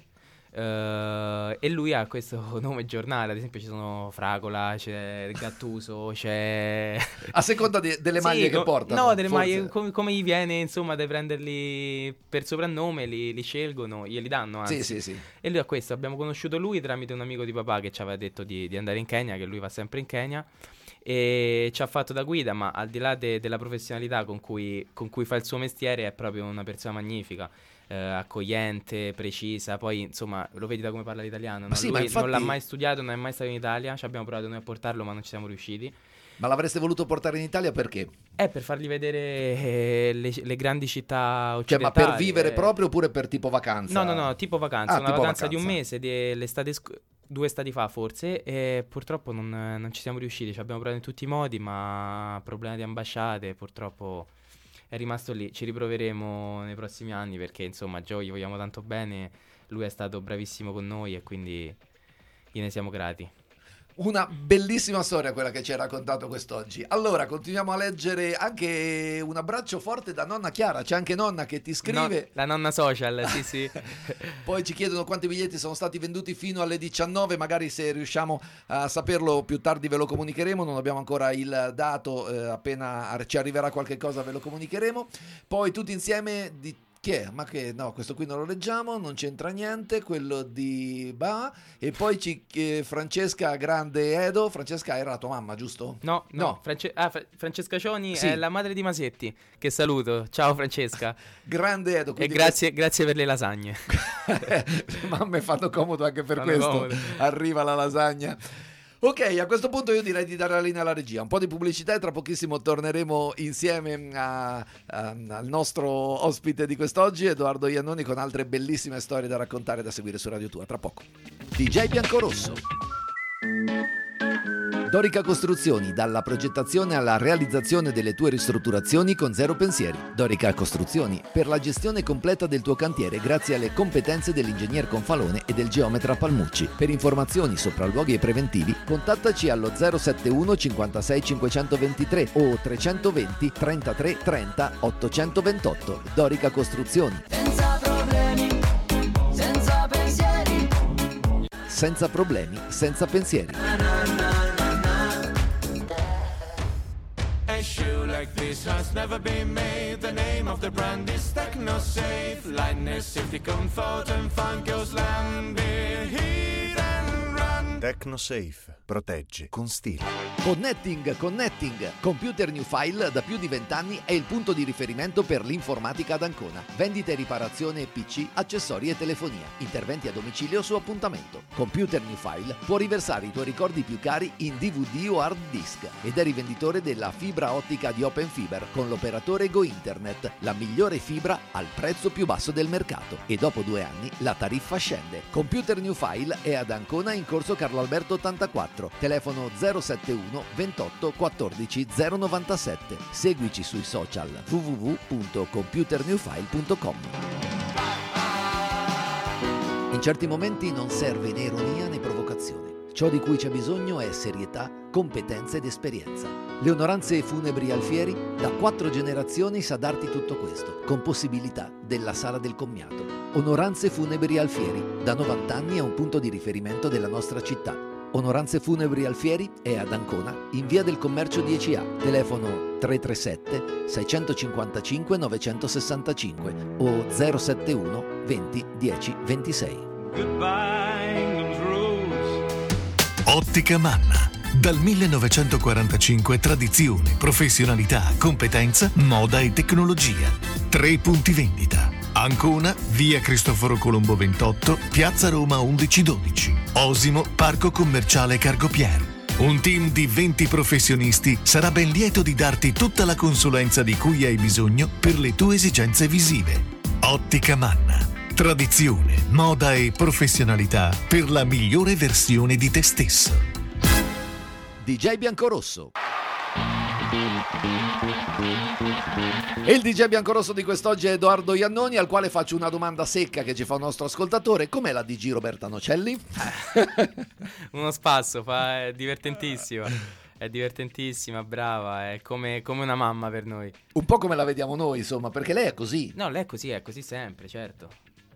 E lui ha questo nome Giornale, ad esempio ci sono Fragola, c'è Gattuso, c'è a seconda delle maglie che portano. No, delle maglie come gli viene, insomma, dai prenderli per soprannome, li scelgono, glieli danno anzi. Sì. E lui ha questo, abbiamo conosciuto lui tramite un amico di papà che ci aveva detto di andare in Kenya, che lui va sempre in Kenya, e ci ha fatto da guida, ma al di là della professionalità con cui fa il suo mestiere, è proprio una persona magnifica. Accogliente, precisa, poi insomma lo vedi da come parla l'italiano, no? Sì, Lui ma infatti... non l'ha mai studiato, non è mai stato in Italia, ci abbiamo provato noi a portarlo ma non ci siamo riusciti. Ma l'avreste voluto portare in Italia perché? Per fargli vedere le grandi città occidentali. Cioè, ma per vivere proprio oppure per tipo vacanza? No, tipo vacanza, una tipo vacanza di un mese, 2 estati fa forse, e purtroppo non ci siamo riusciti, ci abbiamo provato in tutti i modi, ma problemi di ambasciate, purtroppo è rimasto lì. Ci riproveremo nei prossimi anni perché insomma Joe gli vogliamo tanto bene, lui è stato bravissimo con noi e quindi gliene siamo grati. Una bellissima storia quella che ci hai raccontato quest'oggi. Allora, continuiamo a leggere anche un abbraccio forte da nonna Chiara. C'è anche nonna che ti scrive. La nonna social, sì. Poi ci chiedono quanti biglietti sono stati venduti fino alle 19. Magari se riusciamo a saperlo più tardi ve lo comunicheremo. Non abbiamo ancora il dato, appena ci arriverà qualche cosa ve lo comunicheremo. Poi tutti insieme di... Chi è? Ma che no, questo qui non lo leggiamo, non c'entra niente, quello di e poi Francesca Grande Edo. Francesca era la tua mamma, giusto? No. Francesca Cioni è la madre di Masetti, che saluto. Ciao Francesca. Grande Edo. E grazie per le lasagne. Le mamme fanno comodo anche per questo. Comodo. Arriva la lasagna. Ok, a questo punto io direi di dare la linea alla regia, un po' di pubblicità e tra pochissimo torneremo insieme al nostro ospite di quest'oggi, Edoardo Iannoni, con altre bellissime storie da raccontare e da seguire su Radio Tua. Tra poco. DJ Biancorosso. Dorica Costruzioni, dalla progettazione alla realizzazione delle tue ristrutturazioni con zero pensieri. Dorica Costruzioni, per la gestione completa del tuo cantiere grazie alle competenze dell'ingegner Confalone e del geometra Palmucci. Per informazioni, sopralluoghi e preventivi, contattaci allo 071 56 523 o 320 33 30 828. Dorica Costruzioni. Senza problemi, senza pensieri. Senza problemi, senza pensieri. Shoe like this. this has never been made. The name of the brand is TechnoSafe. Lightness, safety, comfort and fun goes land. Hit and run. TechnoSafe. Protegge con stile. Connecting. Computer New File da più di 20 anni è il punto di riferimento per l'informatica ad Ancona. Vendita e riparazione PC, accessori e telefonia. Interventi a domicilio su appuntamento. Computer New File può riversare i tuoi ricordi più cari in DVD o hard disk ed è rivenditore della fibra ottica di Open Fiber con l'operatore Go Internet, la migliore fibra al prezzo più basso del mercato. E dopo 2 anni la tariffa scende. Computer New File è ad Ancona in corso Carlo Alberto 84. Telefono 071 28 14 097. Seguici sui social www.computernewfile.com. In certi momenti non serve né ironia né provocazione. Ciò di cui c'è bisogno è serietà, competenza ed esperienza. Le Onoranze Funebri Alfieri da 4 generazioni sa darti tutto questo, con possibilità della sala del commiato. Onoranze Funebri Alfieri, da 90 anni è un punto di riferimento della nostra città. Onoranze Funebri Alfieri è ad Ancona, in via del Commercio 10A, telefono 337 655 965 o 071 20 10 26. Ottica Manna. Dal 1945 tradizione, professionalità, competenza, moda e tecnologia. 3 punti vendita. Ancona, via Cristoforo Colombo 28, piazza Roma 1112. Osimo, parco commerciale Cargopier. Un team di 20 professionisti sarà ben lieto di darti tutta la consulenza di cui hai bisogno per le tue esigenze visive. Ottica Manna. Tradizione, moda e professionalità per la migliore versione di te stesso. DJ Biancorosso. E il DJ Biancorosso di quest'oggi è Edoardo Iannoni, al quale faccio una domanda secca che ci fa un nostro ascoltatore. Com'è la DG Roberta Nocelli? Uno spasso, è divertentissima. È divertentissima, brava, è come una mamma per noi. Un po' come la vediamo noi, insomma, perché lei è così. No, lei è così sempre, certo.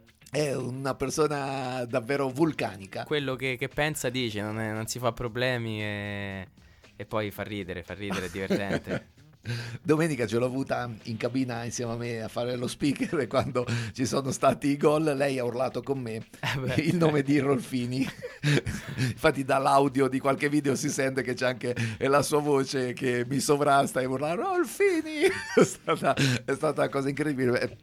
È una persona davvero vulcanica. Quello che pensa dice, non si fa problemi e poi fa ridere, è divertente. Domenica ce l'ho avuta in cabina insieme a me a fare lo speaker e quando ci sono stati i gol lei ha urlato con me il nome di Rolfini. Infatti dall'audio di qualche video si sente che c'è anche la sua voce che mi sovrasta e urla Rolfini. È stata una cosa incredibile.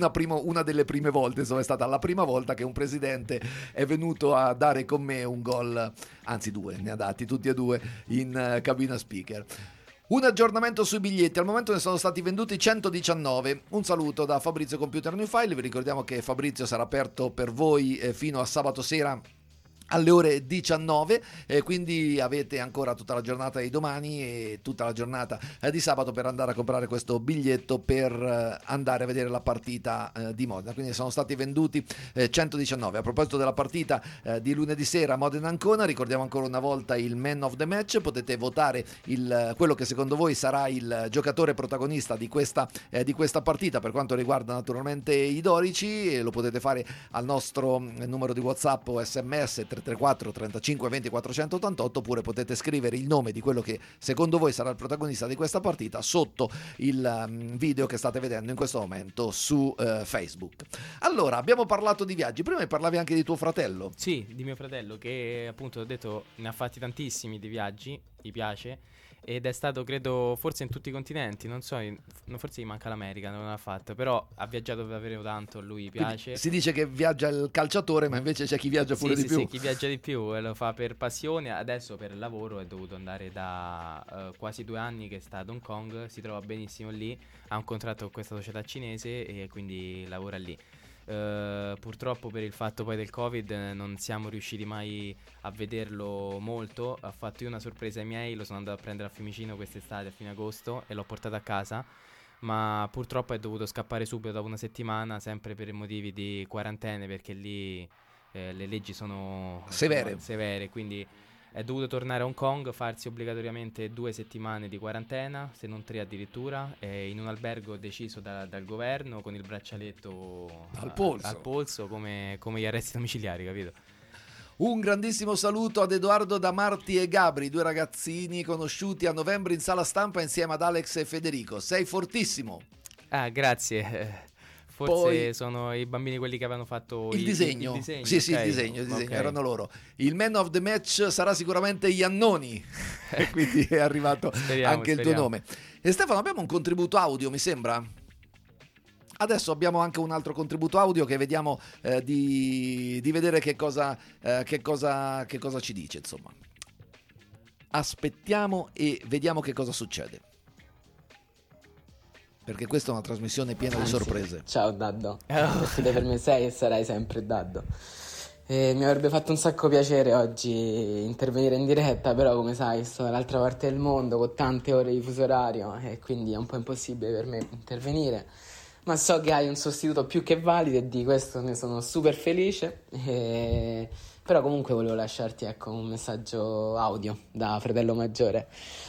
Una delle prime volte, insomma, è stata la prima volta che un presidente è venuto a dare con me un gol, anzi 2, ne ha dati tutti e 2 in cabina speaker. Un aggiornamento sui biglietti, al momento ne sono stati venduti 119. Un saluto da Fabrizio Computer New File, vi ricordiamo che Fabrizio sarà aperto per voi fino a sabato sera alle ore 19, quindi avete ancora tutta la giornata di domani e tutta la giornata di sabato per andare a comprare questo biglietto per andare a vedere la partita di Modena. Quindi sono stati venduti 119. A proposito della partita di lunedì sera Modena-Ancona, ricordiamo ancora una volta il Man of the Match. Potete votare quello che secondo voi sarà il giocatore protagonista di questa partita per quanto riguarda naturalmente i dorici, e lo potete fare al nostro numero di WhatsApp o SMS 334 35 20 488, oppure potete scrivere il nome di quello che secondo voi sarà il protagonista di questa partita sotto il video che state vedendo in questo momento su Facebook. Allora, abbiamo parlato di viaggi, prima mi parlavi anche di tuo fratello. Sì, di mio fratello che appunto ho detto ne ha fatti tantissimi di viaggi, gli piace. Ed è stato, credo, forse in tutti i continenti, non so, forse gli manca l'America, non l'ha fatto, però ha viaggiato davvero tanto, a lui piace. Quindi si dice che viaggia il calciatore, ma invece c'è chi viaggia pure di più. Sì, chi viaggia di più lo fa per passione, adesso per lavoro è dovuto andare da quasi 2 anni che sta ad Hong Kong, si trova benissimo lì, ha un contratto con questa società cinese e quindi lavora lì. Purtroppo per il fatto poi del Covid non siamo riusciti mai a vederlo molto. Ha fatto io una sorpresa ai miei, lo sono andato a prendere a Fiumicino quest'estate a fine agosto e l'ho portato a casa, ma purtroppo è dovuto scappare subito dopo una settimana, sempre per motivi di quarantene, perché lì le leggi sono severe, quindi è dovuto tornare a Hong Kong, farsi obbligatoriamente 2 settimane di quarantena, se non 3 addirittura, in un albergo deciso dal governo con il braccialetto al polso come gli arresti domiciliari, capito? Un grandissimo saluto ad Edoardo da Marti e Gabri, 2 ragazzini conosciuti a novembre in sala stampa insieme ad Alex e Federico. Sei fortissimo. Grazie. Forse Poi sono i bambini quelli che avevano fatto il disegno. Sì, okay. il disegno, Okay. erano loro. Il man of the match sarà sicuramente Iannoni e quindi è arrivato anche il tuo nome. E Stefano, abbiamo un contributo audio, mi sembra? Adesso abbiamo anche un altro contributo audio che vediamo di vedere che cosa ci dice, insomma. Aspettiamo e vediamo che cosa succede. Perché questa è una trasmissione piena di sorprese. Ciao Daddo, perché per me sei e sarai sempre Daddo. Mi avrebbe fatto un sacco piacere oggi intervenire in diretta, però come sai sto dall'altra parte del mondo con tante ore di fuso orario e quindi è un po' impossibile per me intervenire. Ma so che hai un sostituto più che valido e di questo ne sono super felice. Però comunque volevo lasciarti un messaggio audio da fratello maggiore.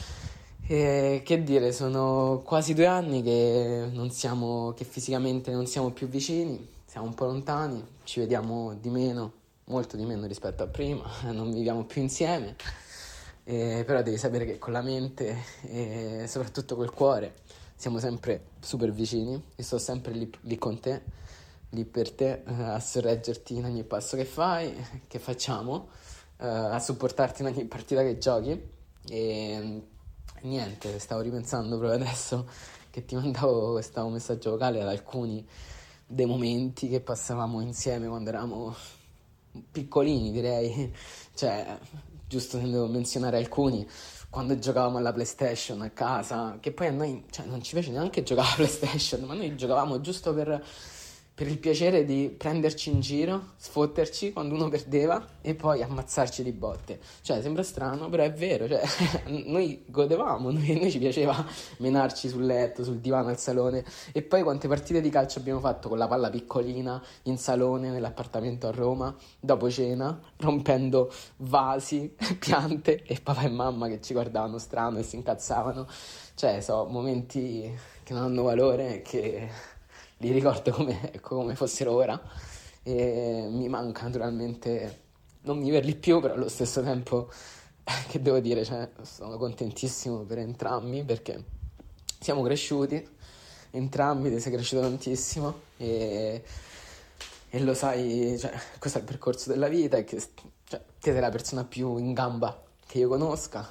Che dire, sono quasi 2 anni che che fisicamente non siamo più vicini, siamo un po' lontani, ci vediamo di meno, molto di meno rispetto a prima, non viviamo più insieme, però devi sapere che con la mente e soprattutto col cuore siamo sempre super vicini, e sto sempre lì con te, lì per te, a sorreggerti in ogni passo che fai, che facciamo, a supportarti in ogni partita che giochi. E niente, stavo ripensando proprio adesso che ti mandavo questo messaggio vocale ad alcuni dei momenti che passavamo insieme quando eravamo piccolini, direi. Cioè, giusto se devo menzionare alcuni, quando giocavamo alla PlayStation a casa, che poi a noi non ci piace neanche giocare alla PlayStation, ma noi giocavamo giusto per il piacere di prenderci in giro, sfotterci quando uno perdeva e poi ammazzarci di botte. Cioè, sembra strano, però è vero, cioè, noi godevamo, noi ci piaceva menarci sul letto, sul divano, al salone. E poi quante partite di calcio abbiamo fatto con la palla piccolina in salone nell'appartamento a Roma, dopo cena, rompendo vasi, piante, e papà e mamma che ci guardavano strano e si incazzavano. Cioè, so momenti che non hanno valore e che li ricordo come fossero ora, e mi manca naturalmente non viverli più, però allo stesso tempo che devo dire, sono contentissimo per entrambi, perché siamo cresciuti entrambi, te sei cresciuto tantissimo e lo sai, questo è il percorso della vita, e che te sei la persona più in gamba che io conosca,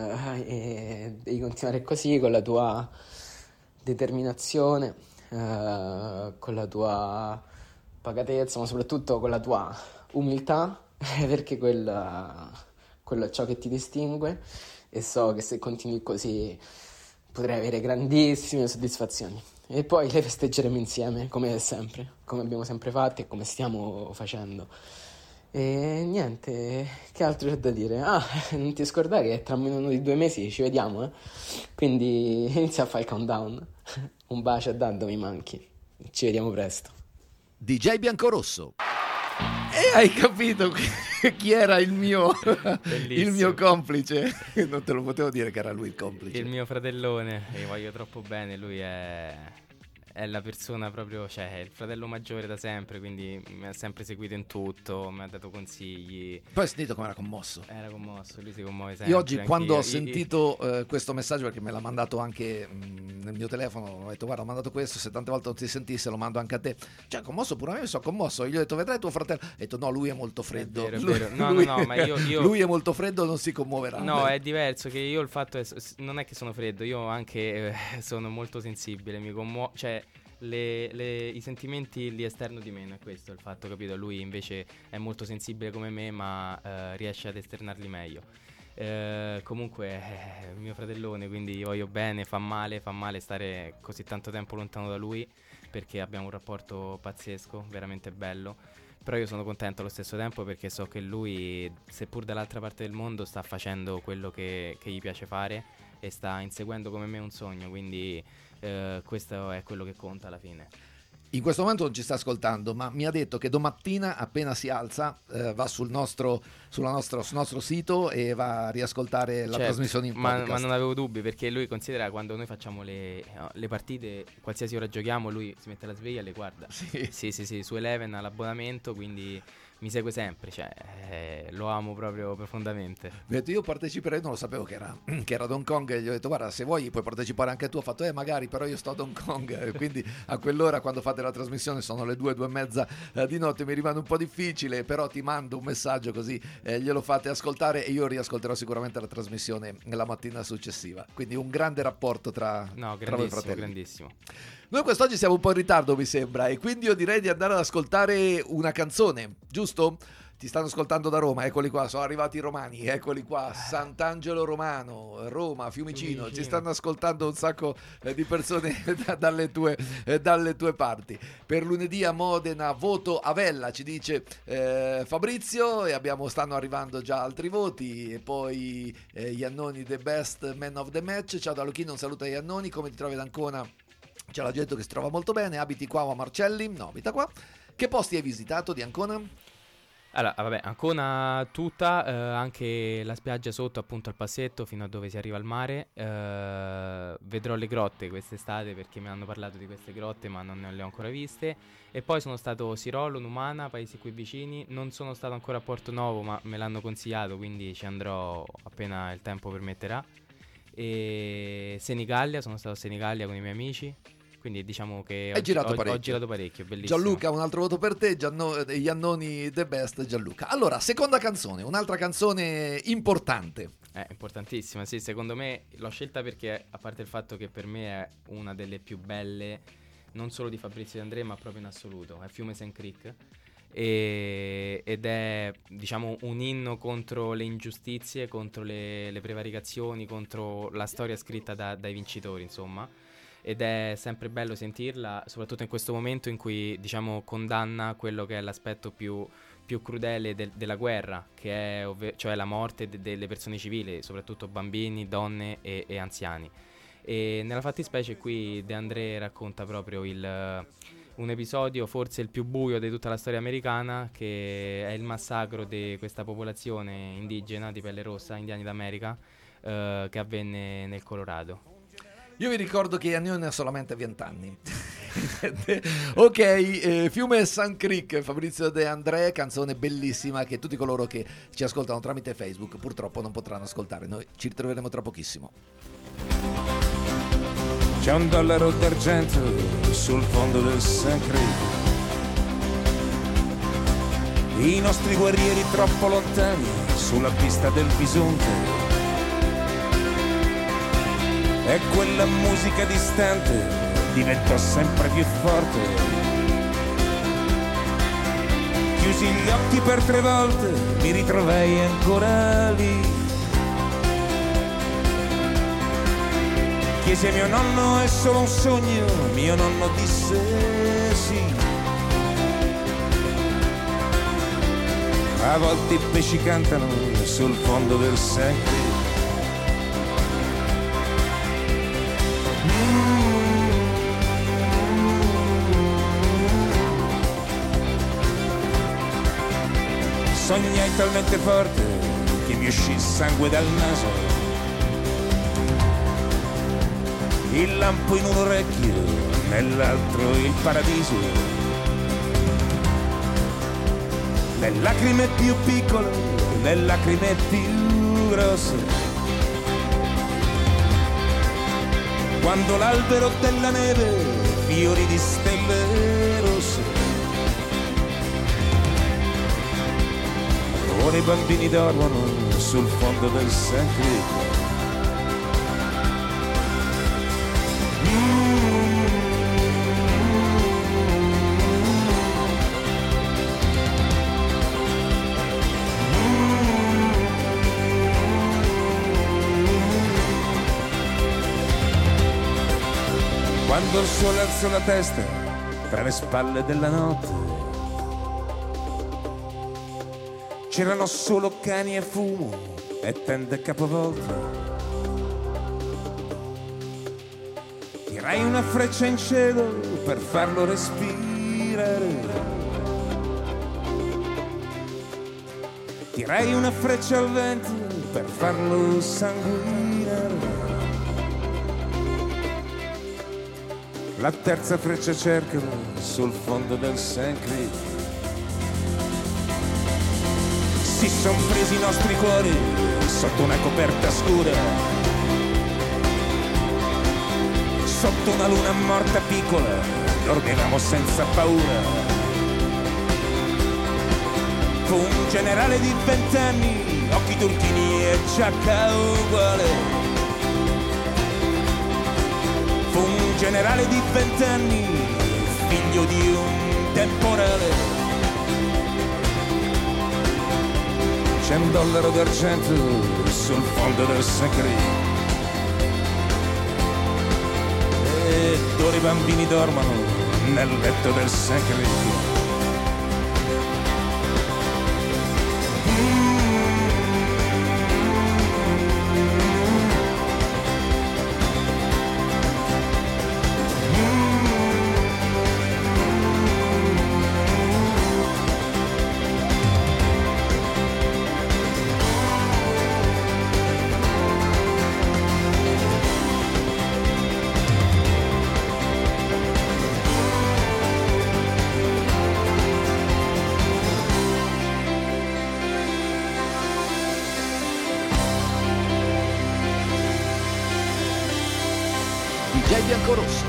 e devi continuare così con la tua determinazione, con la tua pacatezza, ma soprattutto con la tua umiltà, perché quello è ciò che ti distingue, e so che se continui così potrai avere grandissime soddisfazioni, e poi le festeggeremo insieme come sempre, come abbiamo sempre fatto e come stiamo facendo. E niente, che altro c'è da dire? Non ti scordare che tra meno di 2 mesi ci vediamo, quindi inizia a fare il countdown. Un bacio a Dando, mi manchi, ci vediamo presto. DJ Biancorosso. E hai capito chi era il mio complice? Non te lo potevo dire che era lui il complice. Il mio fratellone, io voglio troppo bene, lui è la persona proprio, è il fratello maggiore da sempre, quindi mi ha sempre seguito in tutto, mi ha dato consigli. Poi hai sentito come era commosso? Era commosso, lui si commuove sempre. Io oggi quando ho sentito questo messaggio, perché me l'ha mandato anche nel mio telefono, ho detto guarda, ho mandato questo, se tante volte non ti sentisse lo mando anche a te. Commosso pure a me, mi sono commosso. Gli ho detto vedrai tuo fratello, ho detto no, lui è molto freddo. È vero. No, ma io lui è molto freddo, non si commuoverà. No, è diverso, che io il fatto non è che sono freddo, io anche sono molto sensibile, mi commuovo, i sentimenti li esterno di meno, è questo il fatto, capito? Lui invece è molto sensibile come me, ma riesce ad esternarli meglio. Comunque è mio fratellone, quindi voglio bene, fa male stare così tanto tempo lontano da lui, perché abbiamo un rapporto pazzesco, veramente bello. Però io sono contento allo stesso tempo, perché so che lui, seppur dall'altra parte del mondo, sta facendo quello che gli piace fare e sta inseguendo come me un sogno, quindi questo è quello che conta alla fine. In questo momento non ci sta ascoltando, ma mi ha detto che domattina appena si alza va sul nostro sito e va a riascoltare la trasmissione in podcast. Ma non avevo dubbi, perché lui considera, quando noi facciamo le partite, qualsiasi ora giochiamo, lui si mette la sveglia e le guarda. Sì, su Eleven all'abbonamento, quindi mi segue sempre, lo amo proprio profondamente. Io parteciperei, non lo sapevo che era Hong Kong, e gli ho detto guarda, se vuoi puoi partecipare anche tu. Ha fatto magari, però io sto ad Hong Kong, quindi a quell'ora quando fate la trasmissione sono le 2:30 di notte, mi rimane un po' difficile, però ti mando un messaggio così glielo fate ascoltare e io riascolterò sicuramente la trasmissione la mattina successiva. Quindi un grande rapporto tra voi fratelli. Grandissimo. Noi quest'oggi siamo un po' in ritardo, mi sembra, e quindi io direi di andare ad ascoltare una canzone, giusto? Ti stanno ascoltando da Roma, eccoli qua, sono arrivati i romani, eccoli qua, Sant'Angelo Romano, Roma, Fiumicino, ci stanno ascoltando un sacco di persone dalle tue parti. Per lunedì a Modena voto Avella, ci dice Fabrizio, e stanno arrivando già altri voti, e poi Iannoni the best man of the match. Ciao da Lucchino, un saluto a Iannoni, come ti trovi ad Ancona? C'è la gente che si trova molto bene. Abiti qua o a Marcelli? No, abita qua. Che posti hai visitato di Ancona? Allora, vabbè, Ancona tutta, anche la spiaggia sotto, appunto al passetto, fino a dove si arriva al mare. Vedrò le grotte quest'estate, perché mi hanno parlato di queste grotte, ma non le ho ancora viste. E poi sono stato Sirolo, Numana, paesi qui vicini. Non sono stato ancora a Porto Novo, ma me l'hanno consigliato, quindi ci andrò appena il tempo permetterà. E Senigallia, sono stato a Senigallia con i miei amici. Quindi diciamo che ho girato parecchio, bellissimo. Gianluca, un altro voto per te, Iannoni the best Gianluca. Allora, seconda canzone, un'altra canzone importante. Importantissima, sì, secondo me l'ho scelta perché, a parte il fatto che per me è una delle più belle, non solo di Fabrizio De André, ma proprio in assoluto, è Fiume St. Creek. Ed è, diciamo, un inno contro le ingiustizie, contro le prevaricazioni, contro la storia scritta dai vincitori, insomma. Ed è sempre bello sentirla, soprattutto in questo momento in cui, diciamo, condanna quello che è l'aspetto più crudele della guerra, che è cioè la morte delle persone civili, soprattutto bambini, donne e anziani. E nella fattispecie qui De André racconta proprio un episodio forse il più buio di tutta la storia americana, che è il massacro di questa popolazione indigena di pelle rossa, indiani d'America, che avvenne nel Colorado. Io vi ricordo che Iannone ha solamente 20 anni. Ok, Fiume St. Creek, Fabrizio De André, canzone bellissima che tutti coloro che ci ascoltano tramite Facebook purtroppo non potranno ascoltare. Noi ci ritroveremo tra pochissimo. C'è $1 d'argento sul fondo del St. Creek. I nostri guerrieri troppo lontani sulla pista del bisonte. E quella musica distante diventò sempre più forte. Chiusi gli occhi per 3 volte, mi ritrovai ancora lì. Chiesi a mio nonno, è solo un sogno, mio nonno disse sì. A volte i pesci cantano sul fondo del St. Creek. Sognai talmente forte che mi uscì il sangue dal naso. Il lampo in un orecchio, nell'altro il paradiso. Le lacrime più piccole, le lacrime più grosse. Quando l'albero della neve, fiori di stelle rosse. Ora i bambini dormono sul fondo del St. Creek. Quando il sole alzò la testa tra le spalle della notte, c'erano solo cani e fumo e tende capovolte. Tirai una freccia in cielo per farlo respirare. Tirai una freccia al vento per farlo sanguinare. La terza freccia cercala sul fondo del St. Creek. si son presi i nostri cuori sotto una coperta scura, sotto una luna morta piccola, dormivamo senza paura. Fu un generale di 20 anni, occhi turchini e giacca uguale. Fu un generale di 20 anni, figlio di un temporale. C'è un dollaro d'argento sul fondo del Sacri e d'ora i bambini dormono nel letto del Sacri. Biancorosso.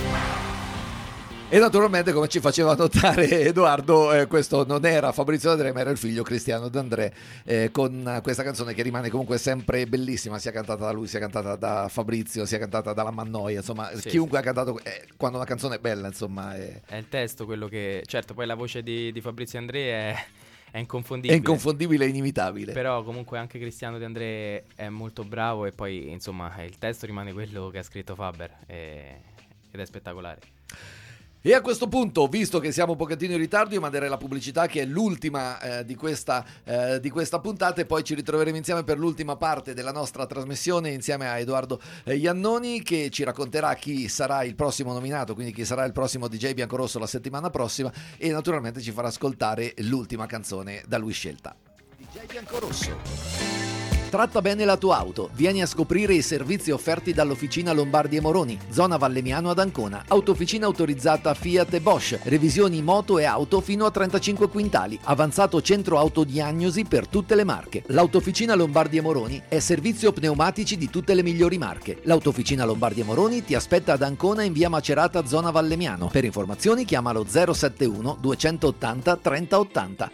E naturalmente, come ci faceva notare Edoardo, questo non era Fabrizio D'André, ma era il figlio Cristiano D'André, con questa canzone che rimane comunque sempre bellissima, sia cantata da lui, sia cantata da Fabrizio, sia cantata dalla Mannoia, insomma sì, chiunque ha cantato, quando una canzone è bella, insomma è il testo quello che, certo, poi la voce di Fabrizio D'André è inconfondibile. È inconfondibile e inimitabile. Però comunque anche Cristiano D'André è molto bravo, e poi insomma il testo rimane quello che ha scritto Faber ed è spettacolare. E a questo punto, visto che siamo un pochettino in ritardo, io manderei la pubblicità, che è l'ultima di questa puntata, e poi ci ritroveremo insieme per l'ultima parte della nostra trasmissione insieme a Edoardo Iannoni, che ci racconterà chi sarà il prossimo nominato, quindi chi sarà il prossimo DJ Biancorosso la settimana prossima, e naturalmente ci farà ascoltare l'ultima canzone da lui scelta. DJ Biancorosso. Tratta bene la tua auto. Vieni a scoprire i servizi offerti dall'Officina Lombardi e Moroni, zona Valemiano ad Ancona. Autofficina autorizzata Fiat e Bosch. Revisioni moto e auto fino a 35 quintali. Avanzato centro autodiagnosi per tutte le marche. L'Autofficina Lombardi e Moroni è servizio pneumatici di tutte le migliori marche. L'Autofficina Lombardi e Moroni ti aspetta ad Ancona in via Macerata, zona Valemiano. Per informazioni chiamalo 071 280 3080.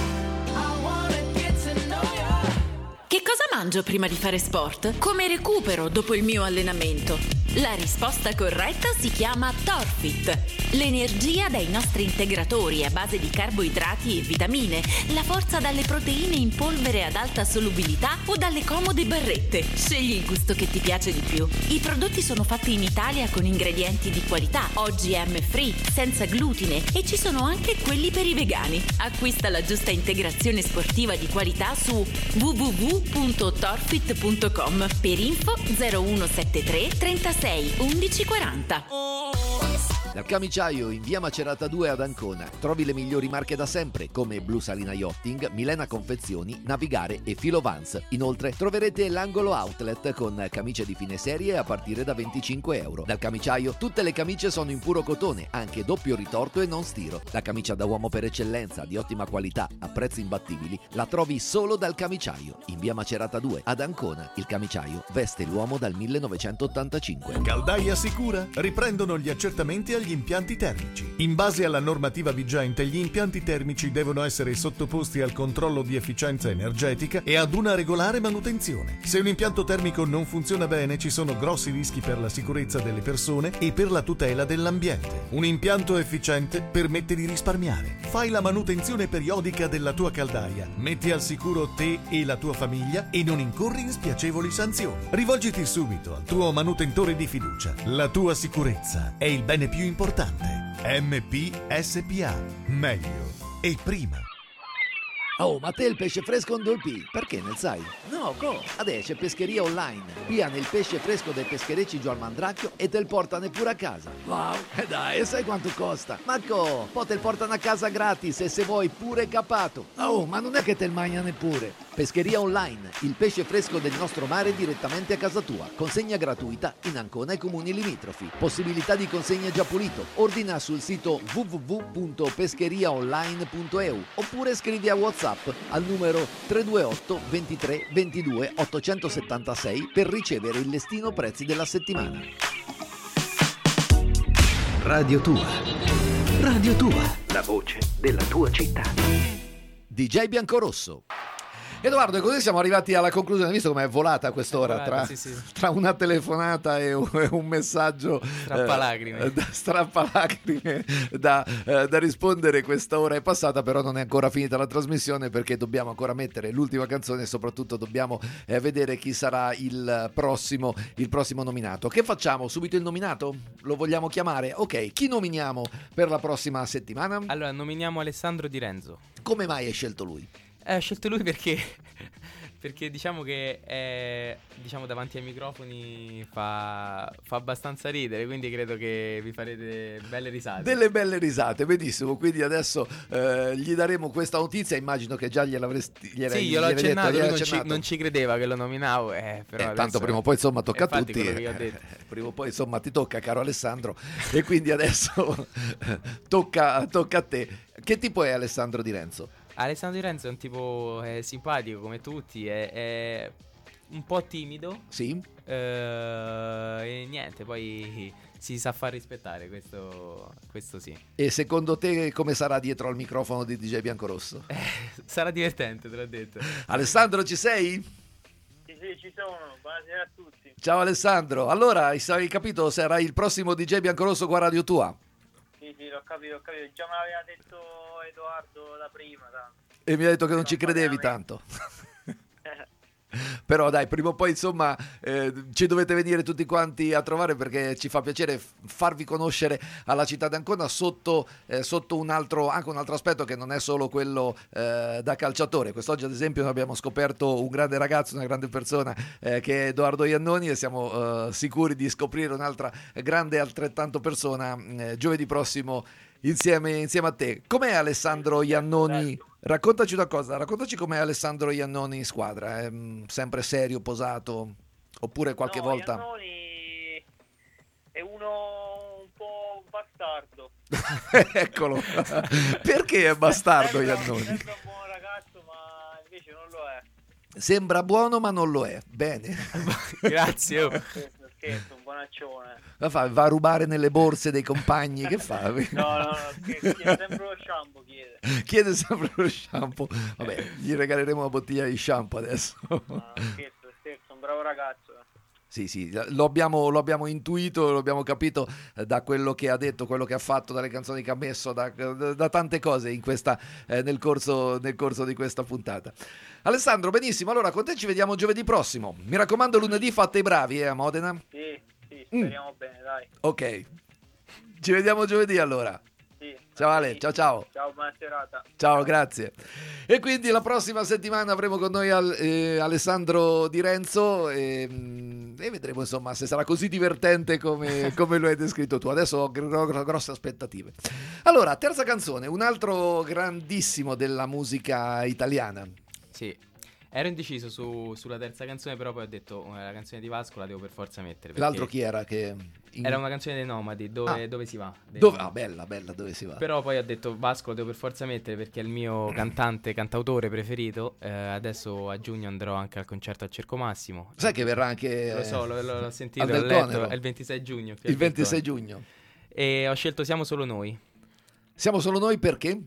Che cosa mangio prima di fare sport? Come recupero dopo il mio allenamento? La risposta corretta si chiama Torfit. L'energia dai nostri integratori a base di carboidrati e vitamine, la forza dalle proteine in polvere ad alta solubilità o dalle comode barrette. Scegli il gusto che ti piace di più. I prodotti sono fatti in Italia con ingredienti di qualità, OGM free, senza glutine, e ci sono anche quelli per i vegani. Acquista la giusta integrazione sportiva di qualità su www.torfit.com. Per info 0173 36 11 40. Dal Camiciaio in via Macerata 2 ad Ancona trovi le migliori marche da sempre, come Blu Salina Yachting, Milena Confezioni, Navigare e Filo Vans. Inoltre troverete l'angolo outlet con camicie di fine serie a partire da €25. Dal Camiciaio tutte le camicie sono in puro cotone, anche doppio ritorto e non stiro. La camicia da uomo per eccellenza, di ottima qualità, a prezzi imbattibili, la trovi solo dal Camiciaio in via Macerata 2 ad Ancona. Il Camiciaio veste l'uomo dal 1985. Caldaia Sicura riprendono gli accertamenti agli impianti termici. In base alla normativa vigente, gli impianti termici devono essere sottoposti al controllo di efficienza energetica e ad una regolare manutenzione. Se un impianto termico non funziona bene, ci sono grossi rischi per la sicurezza delle persone e per la tutela dell'ambiente. Un impianto efficiente permette di risparmiare. Fai la manutenzione periodica della tua caldaia, metti al sicuro te e la tua famiglia e non incorri in spiacevoli sanzioni. Rivolgiti subito al tuo manutentore di fiducia. La tua sicurezza è il bene più importante. MP SPA. Meglio e prima. Oh, ma te il pesce fresco on dolpì? Perché ne sai? No, adesso c'è pescheria online. Pia nel pesce fresco dai pescherecci giù al Mandracchio e te il portano pure a casa. Wow, e dai, e sai quanto costa? Ma poi te il portano a casa gratis e se vuoi pure capato. Oh, ma non è che te il mangia neppure. Pescheria Online, il pesce fresco del nostro mare direttamente a casa tua. Consegna gratuita in Ancona e comuni limitrofi. Possibilità di consegna già pulito. Ordina sul sito www.pescheriaonline.eu oppure scrivi a WhatsApp al numero 328 23 22 876 per ricevere il listino prezzi della settimana. Radio Tua. Radio Tua, la voce della tua città. DJ Biancorosso. Edoardo, e così siamo arrivati alla conclusione. Visto come è volata a quest'ora tra una telefonata e un messaggio strappalacrime da rispondere. Questa ora è passata, però non è ancora finita la trasmissione, perché dobbiamo ancora mettere l'ultima canzone e soprattutto dobbiamo vedere chi sarà il prossimo nominato. Che facciamo? Subito il nominato? Lo vogliamo chiamare? Ok, chi nominiamo per la prossima settimana? Allora, nominiamo Alessandro Di Renzo. Come mai hai scelto lui? Ho scelto lui perché diciamo che davanti ai microfoni fa abbastanza ridere, quindi credo che vi farete belle risate. Delle belle risate, benissimo. Quindi adesso gli daremo questa notizia. Immagino che già gliel'avresti Sì, gliel'ho accennato, lui non ci credeva che lo nominavo, però tanto prima o poi insomma tocca a tutti. Quello che io ho detto. Prima o poi insomma ti tocca, caro Alessandro, e quindi adesso tocca a te. Che tipo è Alessandro Di Renzo? Alessandro Di Renzo è un tipo simpatico come tutti, è un po' timido. Sì. E niente, poi si sa far rispettare, questo sì. E secondo te come sarà dietro al microfono di DJ Biancorosso? Sarà divertente, te l'ho detto. Alessandro, ci sei? Sì, ci sono. Buonasera a tutti. Ciao Alessandro. Allora, hai capito, sarai il prossimo DJ Biancorosso qua a Radio Tua? Sì, l'ho capito. Già me l'aveva detto Edoardo da prima. E mi ha detto che non ci credevi tanto. Però dai, prima o poi insomma ci dovete venire tutti quanti a trovare, perché ci fa piacere farvi conoscere alla città d'Ancona sotto anche un altro aspetto che non è solo quello da calciatore. Quest'oggi ad esempio abbiamo scoperto un grande ragazzo, una grande persona che è Edoardo Iannoni, e siamo sicuri di scoprire un'altra grande altrettanto persona giovedì prossimo insieme a te. Com'è Alessandro Iannoni? Raccontaci una cosa, raccontaci com'è Alessandro Iannoni in squadra. È sempre serio, posato, oppure qualche volta? Iannoni è uno un po' bastardo. Eccolo. Perché è bastardo Iannoni? Sembra un buon ragazzo, ma invece non lo è. Sembra buono ma non lo è. Bene. Grazie. Scherzo, un buonaccione. Va a rubare nelle borse dei compagni, che fa? No, chiede sempre lo shampoo, chiede sempre lo shampoo. Vabbè, gli regaleremo una bottiglia di shampoo adesso. No, scherzo, un bravo ragazzo. Sì, lo abbiamo intuito, lo abbiamo capito da quello che ha detto, quello che ha fatto, dalle canzoni che ha messo, da tante cose in nel corso di questa puntata. Alessandro, benissimo, allora con te ci vediamo giovedì prossimo. Mi raccomando, lunedì fate i bravi a Modena. Sì, speriamo bene, dai. Ok, ci vediamo giovedì allora. Sì, ciao Ale, ciao. Ciao, buona serata. Ciao, grazie. E quindi la prossima settimana avremo con noi Alessandro Di Renzo e vedremo insomma se sarà così divertente come lo hai descritto tu. Adesso ho grosse aspettative. Allora, terza canzone, un altro grandissimo della musica italiana. Sì, ero indeciso sulla terza canzone, però poi ho detto la canzone di Vasco la devo per forza mettere. L'altro chi era? Era una canzone dei Nomadi, dove si va? Bella, dove si va. Però poi ho detto Vasco lo devo per forza mettere perché è il mio cantautore preferito. Adesso a giugno andrò anche al concerto al Circo Massimo. Sai che verrà anche... Lo so, l'ho sentito, l'ho letto, è il 26 giugno. Il 26 giugno. E ho scelto Siamo Solo Noi. Siamo Solo Noi perché?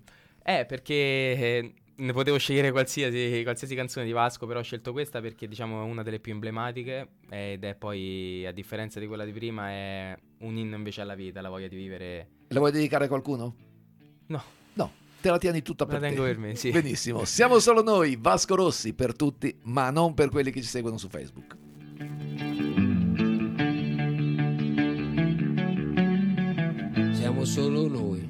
Perché... ne potevo scegliere qualsiasi canzone di Vasco, però ho scelto questa perché diciamo è una delle più emblematiche ed è poi, a differenza di quella di prima, è un inno invece alla vita, la voglia di vivere. La vuoi dedicare a qualcuno? No, te la tieni tutta per te. La tengo per me, sì. Benissimo, Siamo Solo Noi, Vasco Rossi, per tutti, ma non per quelli che ci seguono su Facebook. Siamo solo noi,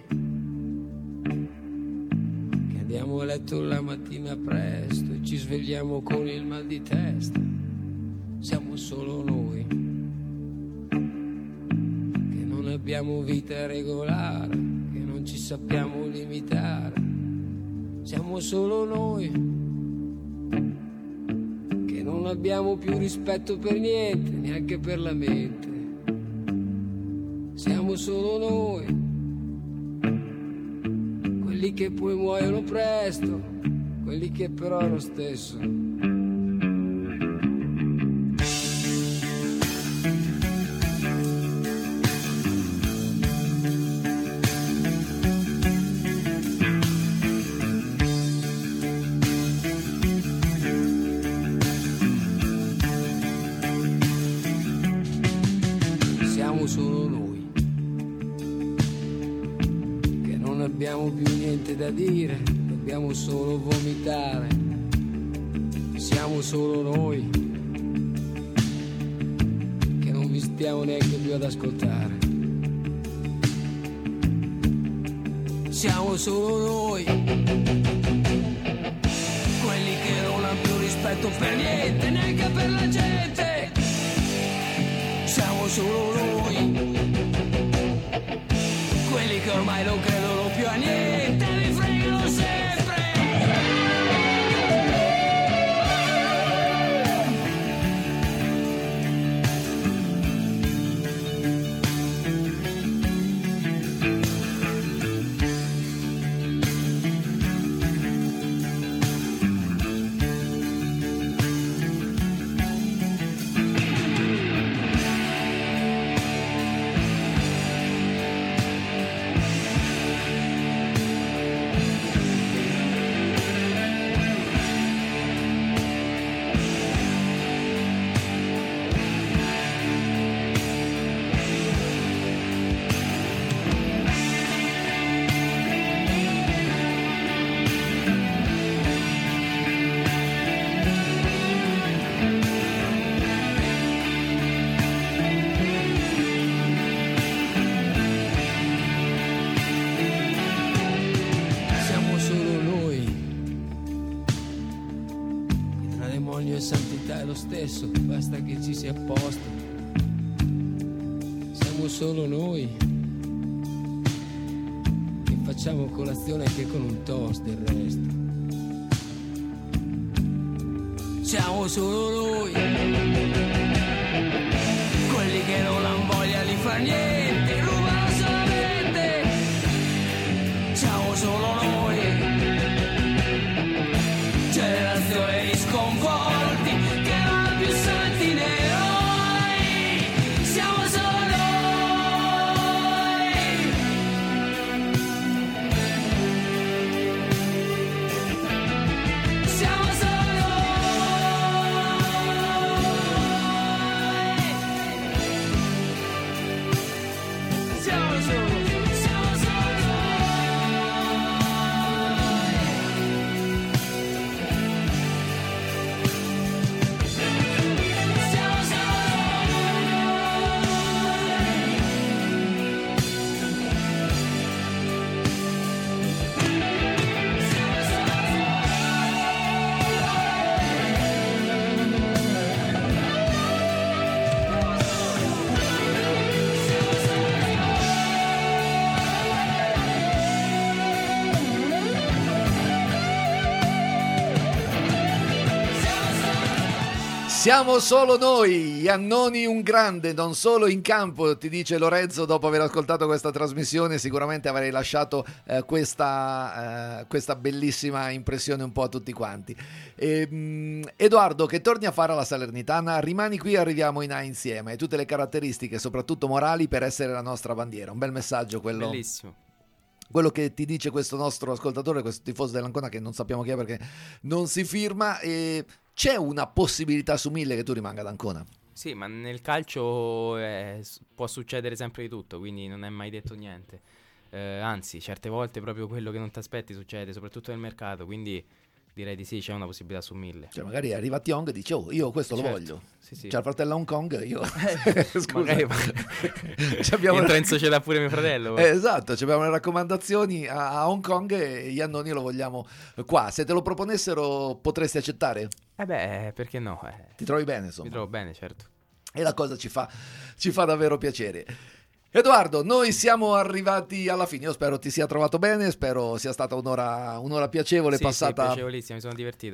andiamo a letto la mattina presto e ci svegliamo con il mal di testa. Siamo solo noi, che non abbiamo vita regolare, che non ci sappiamo limitare. Siamo solo noi, che non abbiamo più rispetto per niente, neanche per la mente. Siamo solo noi, quelli che poi muoiono presto, quelli che però è lo stesso. Siamo solo noi, che non abbiamo più niente da dire, dobbiamo solo vomitare. Siamo solo noi, che non vi stiamo neanche più ad ascoltare. Siamo solo noi, quelli che non hanno più rispetto per niente, neanche per la gente. Siamo solo noi, quelli che ormai non credono più a niente, vi fregano sempre. Stesso, basta che ci sia a posto. Siamo solo noi che facciamo colazione anche con un toast del resto. Siamo solo noi, quelli che non hanno voglia di far niente, rubano solamente. Siamo solo noi, generazione di sconvolti. Siamo solo noi. Siamo solo noi, Iannoni un grande, non solo in campo, ti dice Lorenzo dopo aver ascoltato questa trasmissione. Sicuramente avrei lasciato questa bellissima impressione un po' a tutti quanti. Edoardo, che torni a fare la Salernitana, rimani qui, arriviamo in A insieme, hai tutte le caratteristiche, soprattutto morali, per essere la nostra bandiera. Un bel messaggio quello. Bellissimo. Quello che ti dice questo nostro ascoltatore, questo tifoso dell'Ancona, che non sappiamo chi è perché non si firma. C'è una possibilità su 1000 che tu rimanga ad Ancona? Sì, ma nel calcio può succedere sempre di tutto, quindi non è mai detto niente. Anzi, certe volte proprio quello che non ti aspetti succede, soprattutto nel mercato, quindi direi di sì, c'è una possibilità su 1000. Cioè magari arriva Tiong e dice io questo lo voglio. Sì. C'è il fratello a Hong Kong, io scusa. Entra in società pure mio fratello. Esatto, abbiamo le raccomandazioni a Hong Kong e Iannoni lo vogliamo qua. Se te lo proponessero potresti accettare? Perché no? Ti trovi bene, insomma? Mi trovo bene, certo. E la cosa ci fa davvero piacere. Edoardo, noi siamo arrivati alla fine, io spero ti sia trovato bene, spero sia stata un'ora piacevole, sì, passata. Sì, piacevolissima, mi sono divertito.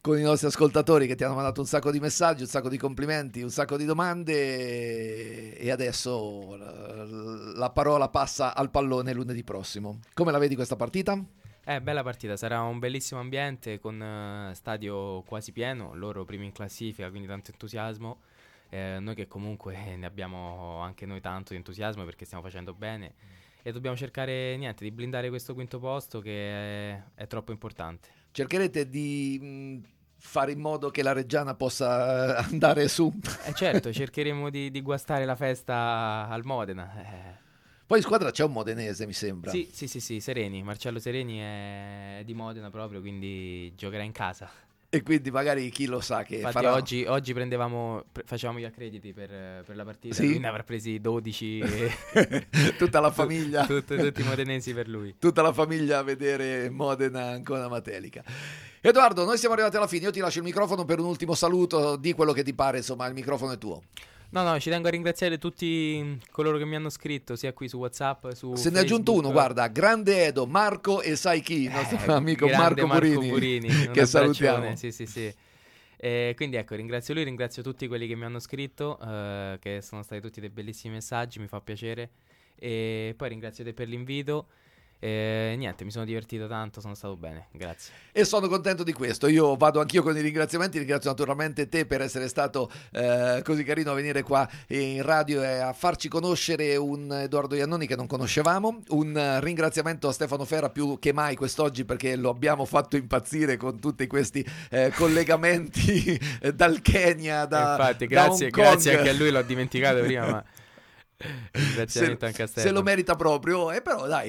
con i nostri ascoltatori che ti hanno mandato un sacco di messaggi, un sacco di complimenti, un sacco di domande, e adesso la parola passa al pallone lunedì prossimo. Come la vedi questa partita? Bella partita, sarà un bellissimo ambiente con stadio quasi pieno, loro primi in classifica, quindi tanto entusiasmo. Noi che comunque ne abbiamo anche noi tanto di entusiasmo perché stiamo facendo bene e dobbiamo cercare di blindare questo quinto posto che è troppo importante. Cercherete di fare in modo che la Reggiana possa andare su? Certo, cercheremo di guastare la festa al Modena. Poi in squadra c'è un modenese, mi sembra. Sì, Sereni, Marcello Sereni è di Modena proprio, quindi giocherà in casa. E quindi magari chi lo sa che infatti farà... oggi facevamo gli accrediti per la partita, sì? Lui ne avrà presi 12 tutta la famiglia tutti i modenesi per lui, tutta la famiglia a vedere Modena Ancona Matelica. Edoardo, noi siamo arrivati alla fine, io ti lascio il microfono per un ultimo saluto, di quello che ti pare, insomma, il microfono è tuo. No, ci tengo a ringraziare tutti coloro che mi hanno scritto, sia qui su WhatsApp, su Se Facebook. ne è aggiunto uno, guarda, grande Edo, Marco e sai chi, il nostro amico Marco Burini che salutiamo. Sì. Quindi ecco, ringrazio lui, ringrazio tutti quelli che mi hanno scritto, che sono stati tutti dei bellissimi messaggi, mi fa piacere. E poi ringrazio te per l'invito. Niente, mi sono divertito tanto, sono stato bene, grazie. E sono contento di questo. Io vado anch'io con i ringraziamenti. Ringrazio naturalmente te per essere stato così carino a venire qua in radio e a farci conoscere un Edoardo Iannoni che non conoscevamo. Un ringraziamento a Stefano Ferra più che mai quest'oggi, perché lo abbiamo fatto impazzire con tutti questi collegamenti dal Kenya, infatti, da Hong Kong. Grazie anche a lui, l'ho dimenticato prima, ma ringraziamento anche a Stefano. Se lo merita proprio, però dai,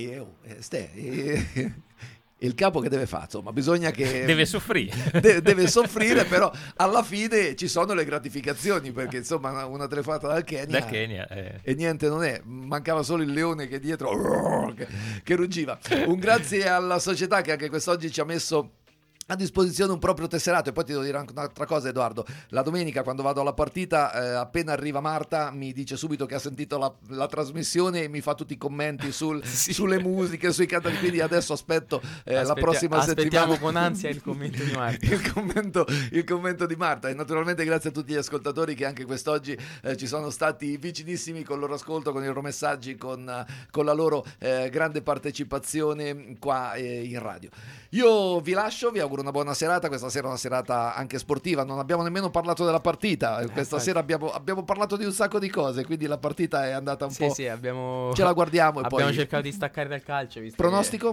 il capo che deve fare, insomma, bisogna che deve soffrire deve soffrire, però alla fine ci sono le gratificazioni, perché insomma una telefonata dal Kenya e niente non è, mancava solo il leone che dietro che ruggiva. Un grazie alla società che anche quest'oggi ci ha messo a disposizione un proprio tesserato. E poi ti devo dire anche un'altra cosa, Edoardo, la domenica quando vado alla partita, appena arriva Marta mi dice subito che ha sentito la trasmissione e mi fa tutti i commenti sulle musiche, sui cantanti, quindi adesso aspetto la prossima settimana. Aspettiamo con ansia il commento di Marta. il commento di Marta. E naturalmente grazie a tutti gli ascoltatori che anche quest'oggi ci sono stati vicinissimi con il loro ascolto, con i loro messaggi, con la loro grande partecipazione qua in radio. Io vi lascio, vi auguro una buona serata. Questa sera è una serata anche sportiva, non abbiamo nemmeno parlato della partita, questa sera abbiamo parlato di un sacco di cose, quindi la partita è andata un po'... Sì, abbiamo... ce la guardiamo e abbiamo poi... cercato di staccare dal calcio, visto pronostico?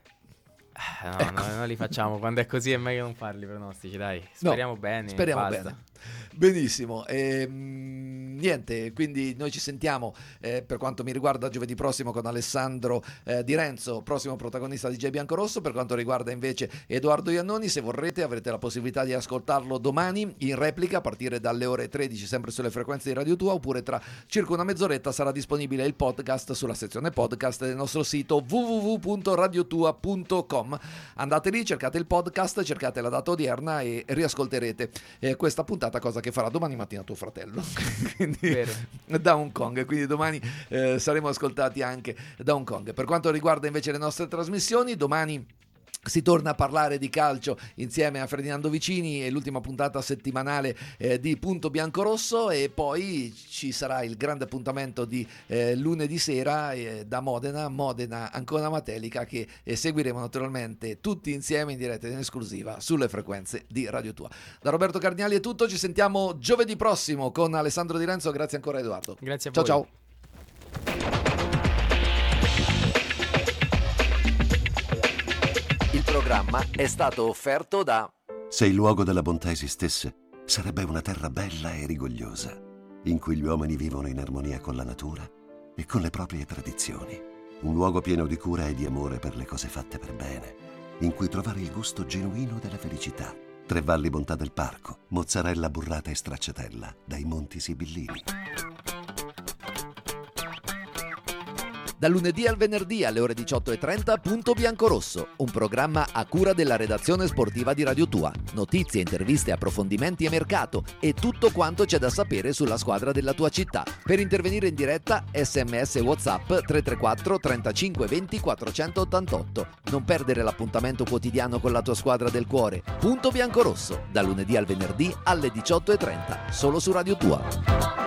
No, non li facciamo, quando è così è meglio non farli pronostici, dai, speriamo bene. Speriamo bene. Benissimo, niente, quindi noi ci sentiamo per quanto mi riguarda giovedì prossimo con Alessandro Di Renzo, prossimo protagonista di J Biancorosso. Per quanto riguarda invece Edoardo Iannoni, se vorrete avrete la possibilità di ascoltarlo domani in replica a partire dalle ore 13 sempre sulle frequenze di Radio Tua, oppure tra circa una mezz'oretta sarà disponibile il podcast sulla sezione podcast del nostro sito www.radiotua.com. andate lì, cercate il podcast, cercate la data odierna e riascolterete questa puntata, cosa che farà domani mattina tuo fratello quindi, da Hong Kong, quindi domani saremo ascoltati anche da Hong Kong. Per quanto riguarda invece le nostre trasmissioni, domani si torna a parlare di calcio insieme a Ferdinando Vicini e l'ultima puntata settimanale di Punto Biancorosso, e poi ci sarà il grande appuntamento di lunedì sera da Modena Ancona Matelica, che seguiremo naturalmente tutti insieme in diretta in esclusiva sulle frequenze di Radio Tua. Da Roberto Carniali è tutto, ci sentiamo giovedì prossimo con Alessandro Di Renzo. Grazie ancora Edoardo. Grazie a voi. Ciao. Il programma è stato offerto da... Se il luogo della bontà esistesse, sarebbe una terra bella e rigogliosa, in cui gli uomini vivono in armonia con la natura e con le proprie tradizioni. Un luogo pieno di cura e di amore per le cose fatte per bene, in cui trovare il gusto genuino della felicità. Tre Valli Bontà del Parco, mozzarella burrata e stracciatella, dai Monti Sibillini. Dal lunedì al venerdì alle ore 18:30 Punto Biancorosso, un programma a cura della redazione sportiva di Radio Tua. Notizie, interviste, approfondimenti e mercato e tutto quanto c'è da sapere sulla squadra della tua città. Per intervenire in diretta, SMS e WhatsApp 334 35 20 488. Non perdere l'appuntamento quotidiano con la tua squadra del cuore. Punto Biancorosso, dal lunedì al venerdì alle 18:30, solo su Radio Tua.